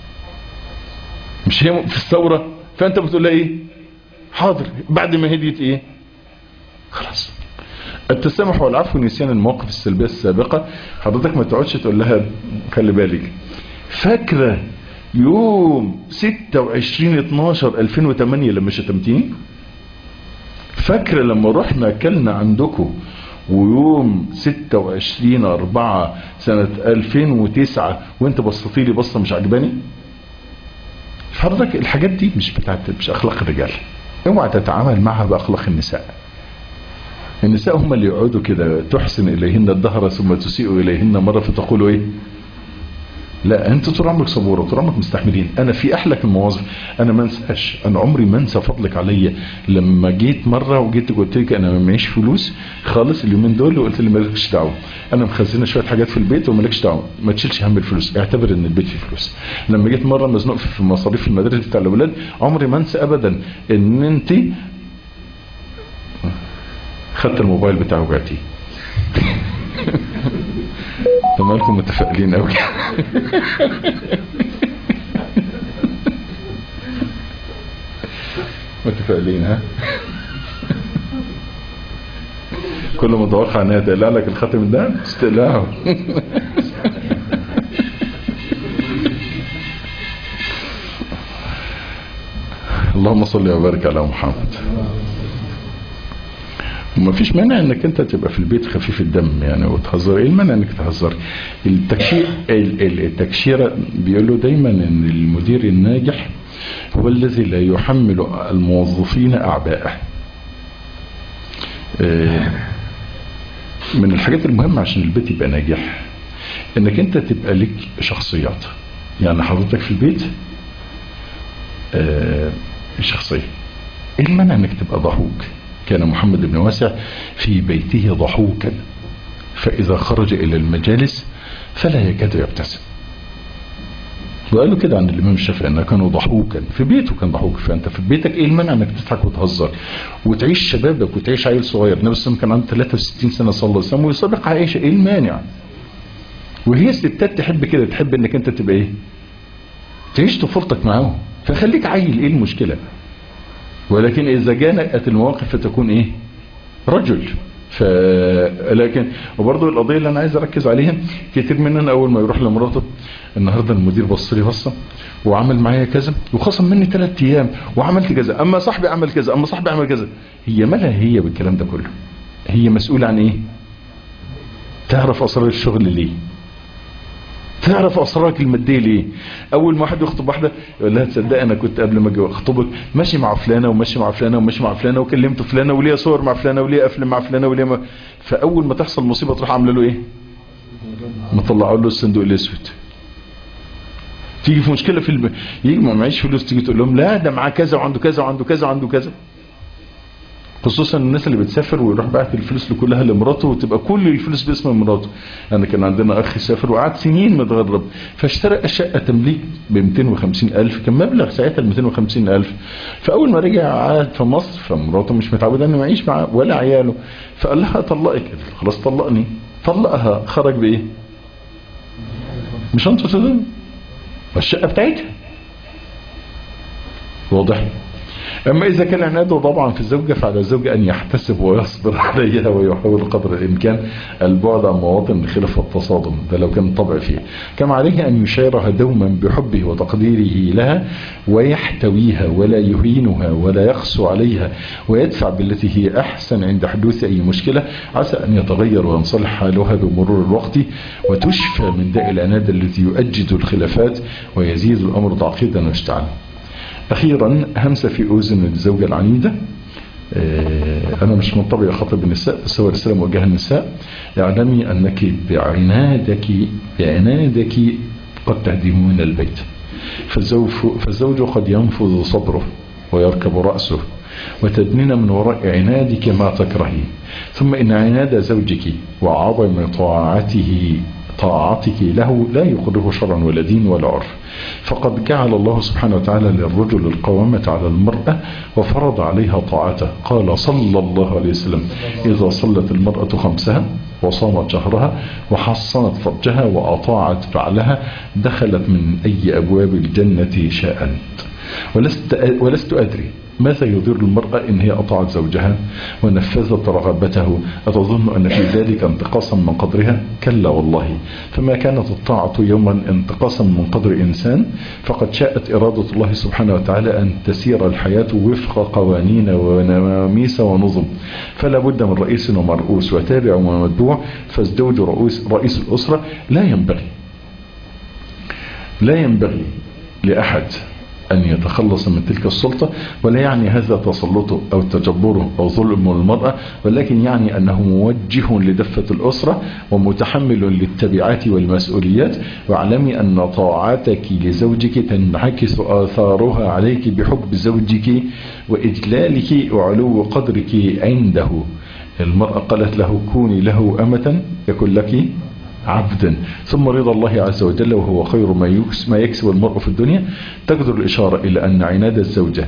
مش هي في الثوره فانت بتقول لها ايه؟ حاضر. بعد ما هديت ايه؟ خلاص. التسامح والعفو ونسيان المواقف السلبية السابقة. حضرتك ما تقعدش تقول لها خلي بالك، فاكرة يوم ستة وعشرين اتناشر الفين وتمانية لما شتمتيني؟ فاكرة لما رحنا اكلنا عندكم ويوم ستة وعشرين اربعة سنة الفين وتسعة وانت بصتي لي بصة مش عجباني؟ حضرتك الحاجات دي مش بتاعت مش اخلاق الرجال. اوعى تتعامل معها باخلاق النساء. النساء هم اللي يقعدوا كده تحسن اليهن الدهر ثم تسيء اليهن مرة فتقولوا ايه؟ لا، انتوا طول عمرك صبوره، طول عمرك مستحملين. انا في احلك المواظف، انا ما انساش، انا عمري ما انسى فضلك عليا لما جيت مره وجيت قلت لك انا ما معيش فلوس خالص اليومين دول، وقلت لي مالكش دعوه، انا مخزنه شويه حاجات في البيت ومالكش دعوه، ما تشيلش هم الفلوس، اعتبر ان البيت فيه فلوس. لما جيت مره مزنوق في مصاريف المدارس بتاع الاولاد، عمري ما انسى ابدا ان انت خدت الموبايل بتاعه وبعتيه. تمالكم متفائلين قوي. متفائلين ها؟ كل متوقع انها تقلع لك الخاتم ده تستقلعه. اللهم صل وبارك على محمد. وما فيش مانع انك انت تبقى في البيت خفيف الدم يعني وتهزر. ايه المانع انك تهزر؟ التكشير التكشيره بيقولوا دايما ان المدير الناجح هو الذي لا يحمل الموظفين اعباءه. من الحاجات المهمه عشان البيت يبقى ناجح انك انت تبقى لك شخصيات. يعني حضرتك في البيت شخصيه. ايه المانع انك تبقى ضحوك؟ كان محمد بن واسع في بيته ضحوكا، فإذا خرج إلى المجالس فلا يكاد يبتسم. وقالوا كده عن الإمام الشافعي أنه كانوا ضحوكا في بيته، كان ضحوك. فأنت في بيتك إيه المانع أنك تضحك وتهزر وتعيش شبابك وتعيش عيل صغير؟ النبي صلى الله عليه وسلم كان عنده ثلاثة وستين سنة صلى الله عليه وسلم ويسابق عائشة. إيه المانع؟ وهي الستات تحب كده، تحب أنك أنت تبقى إيه؟ تعيش طفولتك معاهم. فخليك عيل، إيه المشكلة؟ ولكن إذا جاءت المواقف فتكون إيه؟ رجل. ف... لكن وبرضه القضية اللي أنا عايز أركز عليها، كتير مننا أول ما يروح لمراته النهاردة المدير بص لي بصة وعمل معايا كذا وخصم مني ثلاث أيام وعملت كذا، أما صاحبي عمل كذا، أما صاحبي عمل كذا. هي مالها هي بالكلام ده كله؟ هي مسؤولة عن إيه؟ تعرف أسرار الشغل ليه؟ تعرف اسرارك الماديه ليه؟ اول ما واحد يخطب واحده يقول لها تصدق انا كنت قبل ما اجي اخطبك ماشي مع فلانه وماشي مع فلانه وماشي مع فلانه وكلمت فلانه وليا صور مع فلانه وليا افلام مع فلانه وليا ما... فاول ما تحصل مصيبه تروح عامله له ايه؟ مطلعوا له الصندوق الاسود. تيجي في مشكله في الب... يجي ما معيش فلوس، تيجي تقول لهم لا ده معاه كذا وعنده كذا وعنده كذا وعنده كذا. خصوصا الناس اللي بتسافر ويروح باعت الفلوس كلها لمراته وتبقى كل الفلوس باسم مراته. انا كان عندنا اخ سافر وقعد سنين متغرب، فاشترى شقه تمليك ب مئتين وخمسين ألف، كان مبلغ ساعتها مئتين وخمسين ألف. فاول ما رجع قعد في مصر، فمراته مش متعوده انه يعيش معاه ولا عياله، فقال لها طلقك. خلاص طلقني. طلقها. خرج بايه؟ مش انت تدين الشقه بتاعتها. واضح؟ أما إذا كان عناده طبعا في الزوجة، فعلى الزوج أن يحتسب ويصبر عليها ويحاول قدر الإمكان البعد عن مواطن الخلاف والتصادم، ده لو كان طبع فيه. كما عليه أن يشيرها دوما بحبه وتقديره لها ويحتويها ولا يهينها ولا يقسو عليها، ويدفع بالتي هي أحسن عند حدوث أي مشكلة، عسى أن يتغير وينصلح حالها بمرور الوقت وتشفى من داء العناد الذي يؤجج الخلافات ويزيد الأمر تعقيدا واشتعالا. أخيرا همسة في أذن الزوجة العنيدة. أنا مش منطبع أخاطب النساء، بس هو رسالة موجهة للنساء. اعلمي أنك بعنادك بعنادك قد تهدمون البيت. فالزوج, فالزوج قد ينفذ صدره ويركب رأسه وتدنين من وراء عنادك ما تكرهي. ثم إن عناد زوجك وعظم طاعته طاعتك له لا يقره شرعا ولا دين ولا عرف. فقد جعل الله سبحانه وتعالى للرجل القوامة على المرأة وفرض عليها طاعته. قال صلى الله عليه وسلم: إذا صلت المرأة خمسها وصامت شهرها وحصنت فرجها وأطاعت بعلها دخلت من أي أبواب الجنة شاءت. ولست, ولست أدري ماذا يضر المرأة إن هي أطاعت زوجها ونفذت رغبته. أتظن أن في ذلك انتقاصا من قدرها؟ كلا والله. فما كانت الطاعة يوما انتقاصا من قدر إنسان، فقد شاءت إرادة الله سبحانه وتعالى أن تسير الحياة وفق قوانين ونواميس ونظم. فلا بد من رئيس ومرؤوس وتابع ومتبوع. فالزوج رئيس, رئيس الأسرة. لا ينبغي لا ينبغي لأحد أن يتخلص من تلك السلطة، ولا يعني هذا تسلطه أو تجبره أو ظلم المرأة، ولكن يعني أنه موجه لدفة الأسرة ومتحمل للتبعات والمسؤوليات. واعلمي أن طاعتك لزوجك تنعكس آثارها عليك بحب زوجك وإجلالك وعلو قدرك عنده. المرأة قالت له: كوني له أمة يكن لك عبدا. ثم رضا الله عز وجل وهو خير ما يكسب المرء في الدنيا. تقدر الإشارة إلى أن عناد الزوجة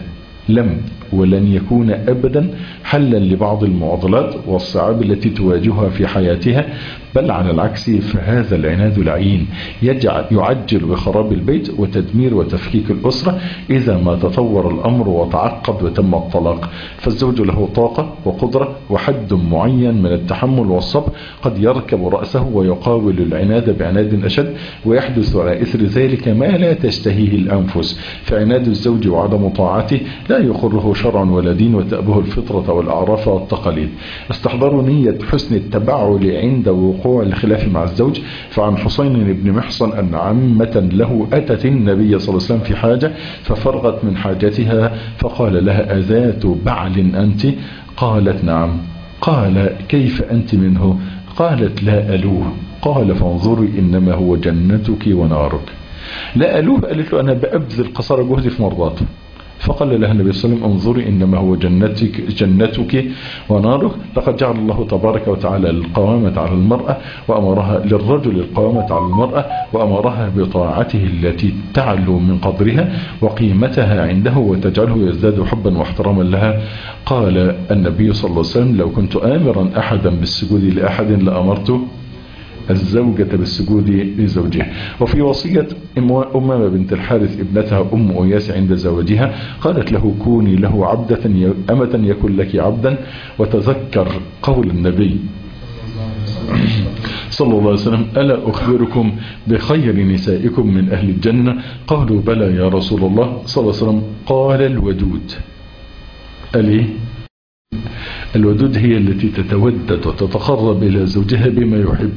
لم ولن يكون أبدا حلا لبعض المعضلات والصعاب التي تواجهها في حياتها، بل على العكس فهذا العناد العين يجعل يعجل بخراب البيت وتدمير وتفكيك الأسرة إذا ما تطور الأمر وتعقد وتم الطلاق. فالزوج له طاقة وقدرة وحد معين من التحمل والصبر، قد يركب رأسه ويقاول العناد بعناد أشد، ويحدث على إثر ذلك ما لا تشتهيه الأنفس. فعناد الزوج وعدم طاعته لا يقره شرع ولا دين، وتأبه الفطرة والأعراف والتقاليد. استحضروا نية حسن التبعل عند وقوع الخلاف مع الزوج. فعن حسين بن محصن أن عمة له أتت النبي صلى الله عليه وسلم في حاجة ففرغت من حاجتها، فقال لها: أذات بعل أنت؟ قالت: نعم. قال: كيف أنت منه؟ قالت: لا ألوه. قال: فانظري إنما هو جنتك ونارك. لا ألوه قالت له: أنا بأبذل قصارى جهدي في مرضاته. فقال لها النبي صلى الله عليه وسلم: انظري إنما هو جنتك, جنتك ونارك. لقد جعل الله تبارك وتعالى القوامة على المرأة وأمرها للرجل القوامة على المرأة وأمرها بطاعته التي تعلو من قدرها وقيمتها عنده وتجعله يزداد حبا واحتراما لها. قال النبي صلى الله عليه وسلم: لو كنت آمرا أحدا بالسجود لأحد لأمرته الزوجة بالسجود لزوجها. وفي وصية أمامة بنت الحارث ابنتها أم أياس عند زواجها قالت له: كوني له عبدة أمة يكن لك عبدا. وتذكر قول النبي صلى الله عليه وسلم: ألا أخبركم بخير نسائكم من أهل الجنة؟ قالوا: بلى يا رسول الله. صلى الله عليه وسلم قال: الودود. أليه؟ الودود هي التي تتودد وتتقرب إلى زوجها بما يحب.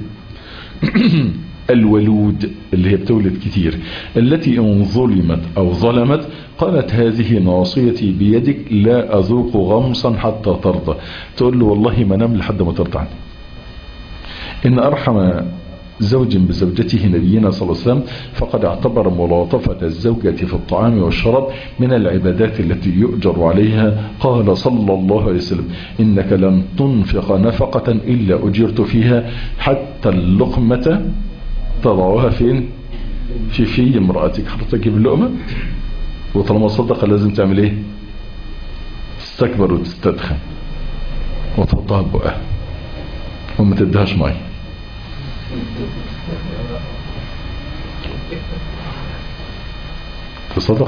الولود اللي هي بتولد كتير، التي إن ظلمت أو ظلمت قالت: هذه ناصيتي بيدك لا أذوق غمصا حتى ترضى. تقول له: والله ما نام لحد ما ترضى عني. إن أرحم زوج بزوجته نبينا صلى الله عليه وسلم فقد اعتبر ملاطفة الزوجة في الطعام والشراب من العبادات التي يؤجر عليها. قال صلى الله عليه وسلم: إنك لن تنفق نفقة إلا أجرت فيها حتى اللقمة تضعها فين؟ في في امرأتك. حتى تجيب اللقمة وطالما صدق لازم تعمل ايه؟ تستكبر وتستدخن وتحطها بقى وما تديهاش ميه. تصدق.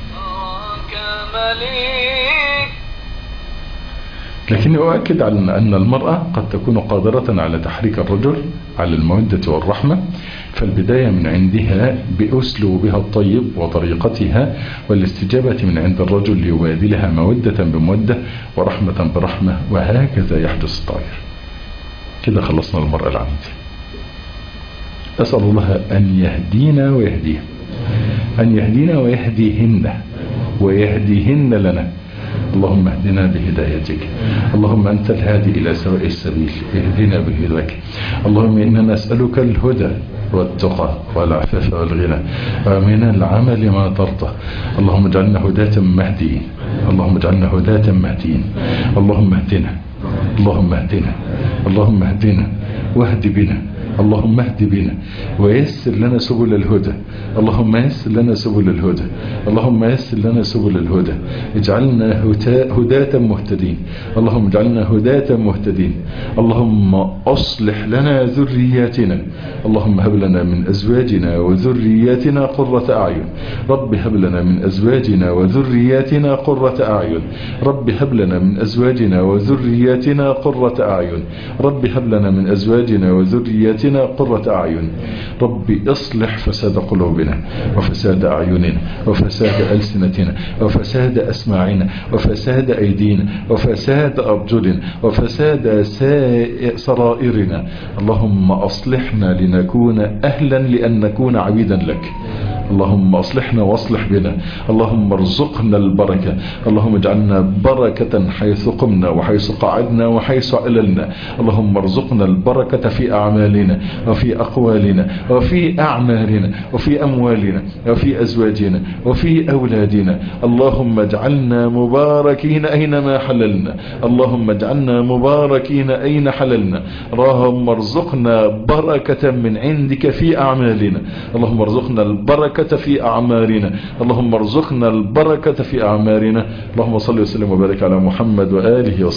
لكني أؤكد على أن المرأة قد تكون قادرة على تحريك الرجل على المودة والرحمة، فالبداية من عندها بأسلوبها الطيب وطريقتها، والاستجابة من عند الرجل ليبادلها مودة بمودة ورحمة برحمة، وهكذا يحدث التغيير. كده خلصنا المرأة العنيدة. أسأل الله أن يهدينا ويهديهم، أن يهدينا ويهديهن ويهديهن لنا. اللهم اهدنا بهدايتك، اللهم أنت الهادي إلى سواء السبيل، اهدنا بهداك. اللهم إننا نسألك الهدى والتقى والعفاف والغنى ومن العمل ما ترضى. اللهم اجعلنا هداة مهديين، اللهم اجعلنا هداة مهديين. اللهم اهدنا، اللهم اهدنا، اللهم اهدنا واهد بنا، اللهم اهد بنا ويسر لنا سبل الهدى. اللهم يسر لنا سبل الهدى، اللهم يسر لنا سبل الهدى. اجعلنا هداة مهتدين، اللهم اجعلنا هداة مهتدين. اللهم أصلح لنا ذرياتنا، اللهم هب لنا من أزواجنا وذرياتنا قرة أعين. رب هب لنا من أزواجنا وذرياتنا قرة أعين. رب هب لنا من أزواجنا وذرياتنا قرة أعين. رب هب لنا من أزواجنا وذرياتنا قرة أعين. ربي اصلح فساد قلوبنا وفساد أعيننا وفساد ألسنتنا وفساد أسماعنا وفساد أيدينا وفساد أرجلنا وفساد سرائرنا. اللهم أصلحنا لنكون أهلا لأن نكون عبيدا لك. اللهم أصلحنا واصلح بنا. اللهم ارزقنا البركة، اللهم اجعلنا بركة حيث قمنا وحيث قعدنا وحيث عللنا. اللهم ارزقنا البركة في أعمالنا أفعالنا وفي أقوالنا وفي أعمالنا وفي أموالنا وفي أزواجنا وفي أولادنا. اللهم اجعلنا مباركين أينما حللنا، اللهم اجعلنا مباركين أين حللنا. اللهم ارزقنا بركة من عندك في أعمالنا، اللهم ارزقنا البركة في أعمالنا، اللهم ارزقنا البركة في أعمالنا. اللهم صل وسلم وبارك على محمد وآله وصحبه.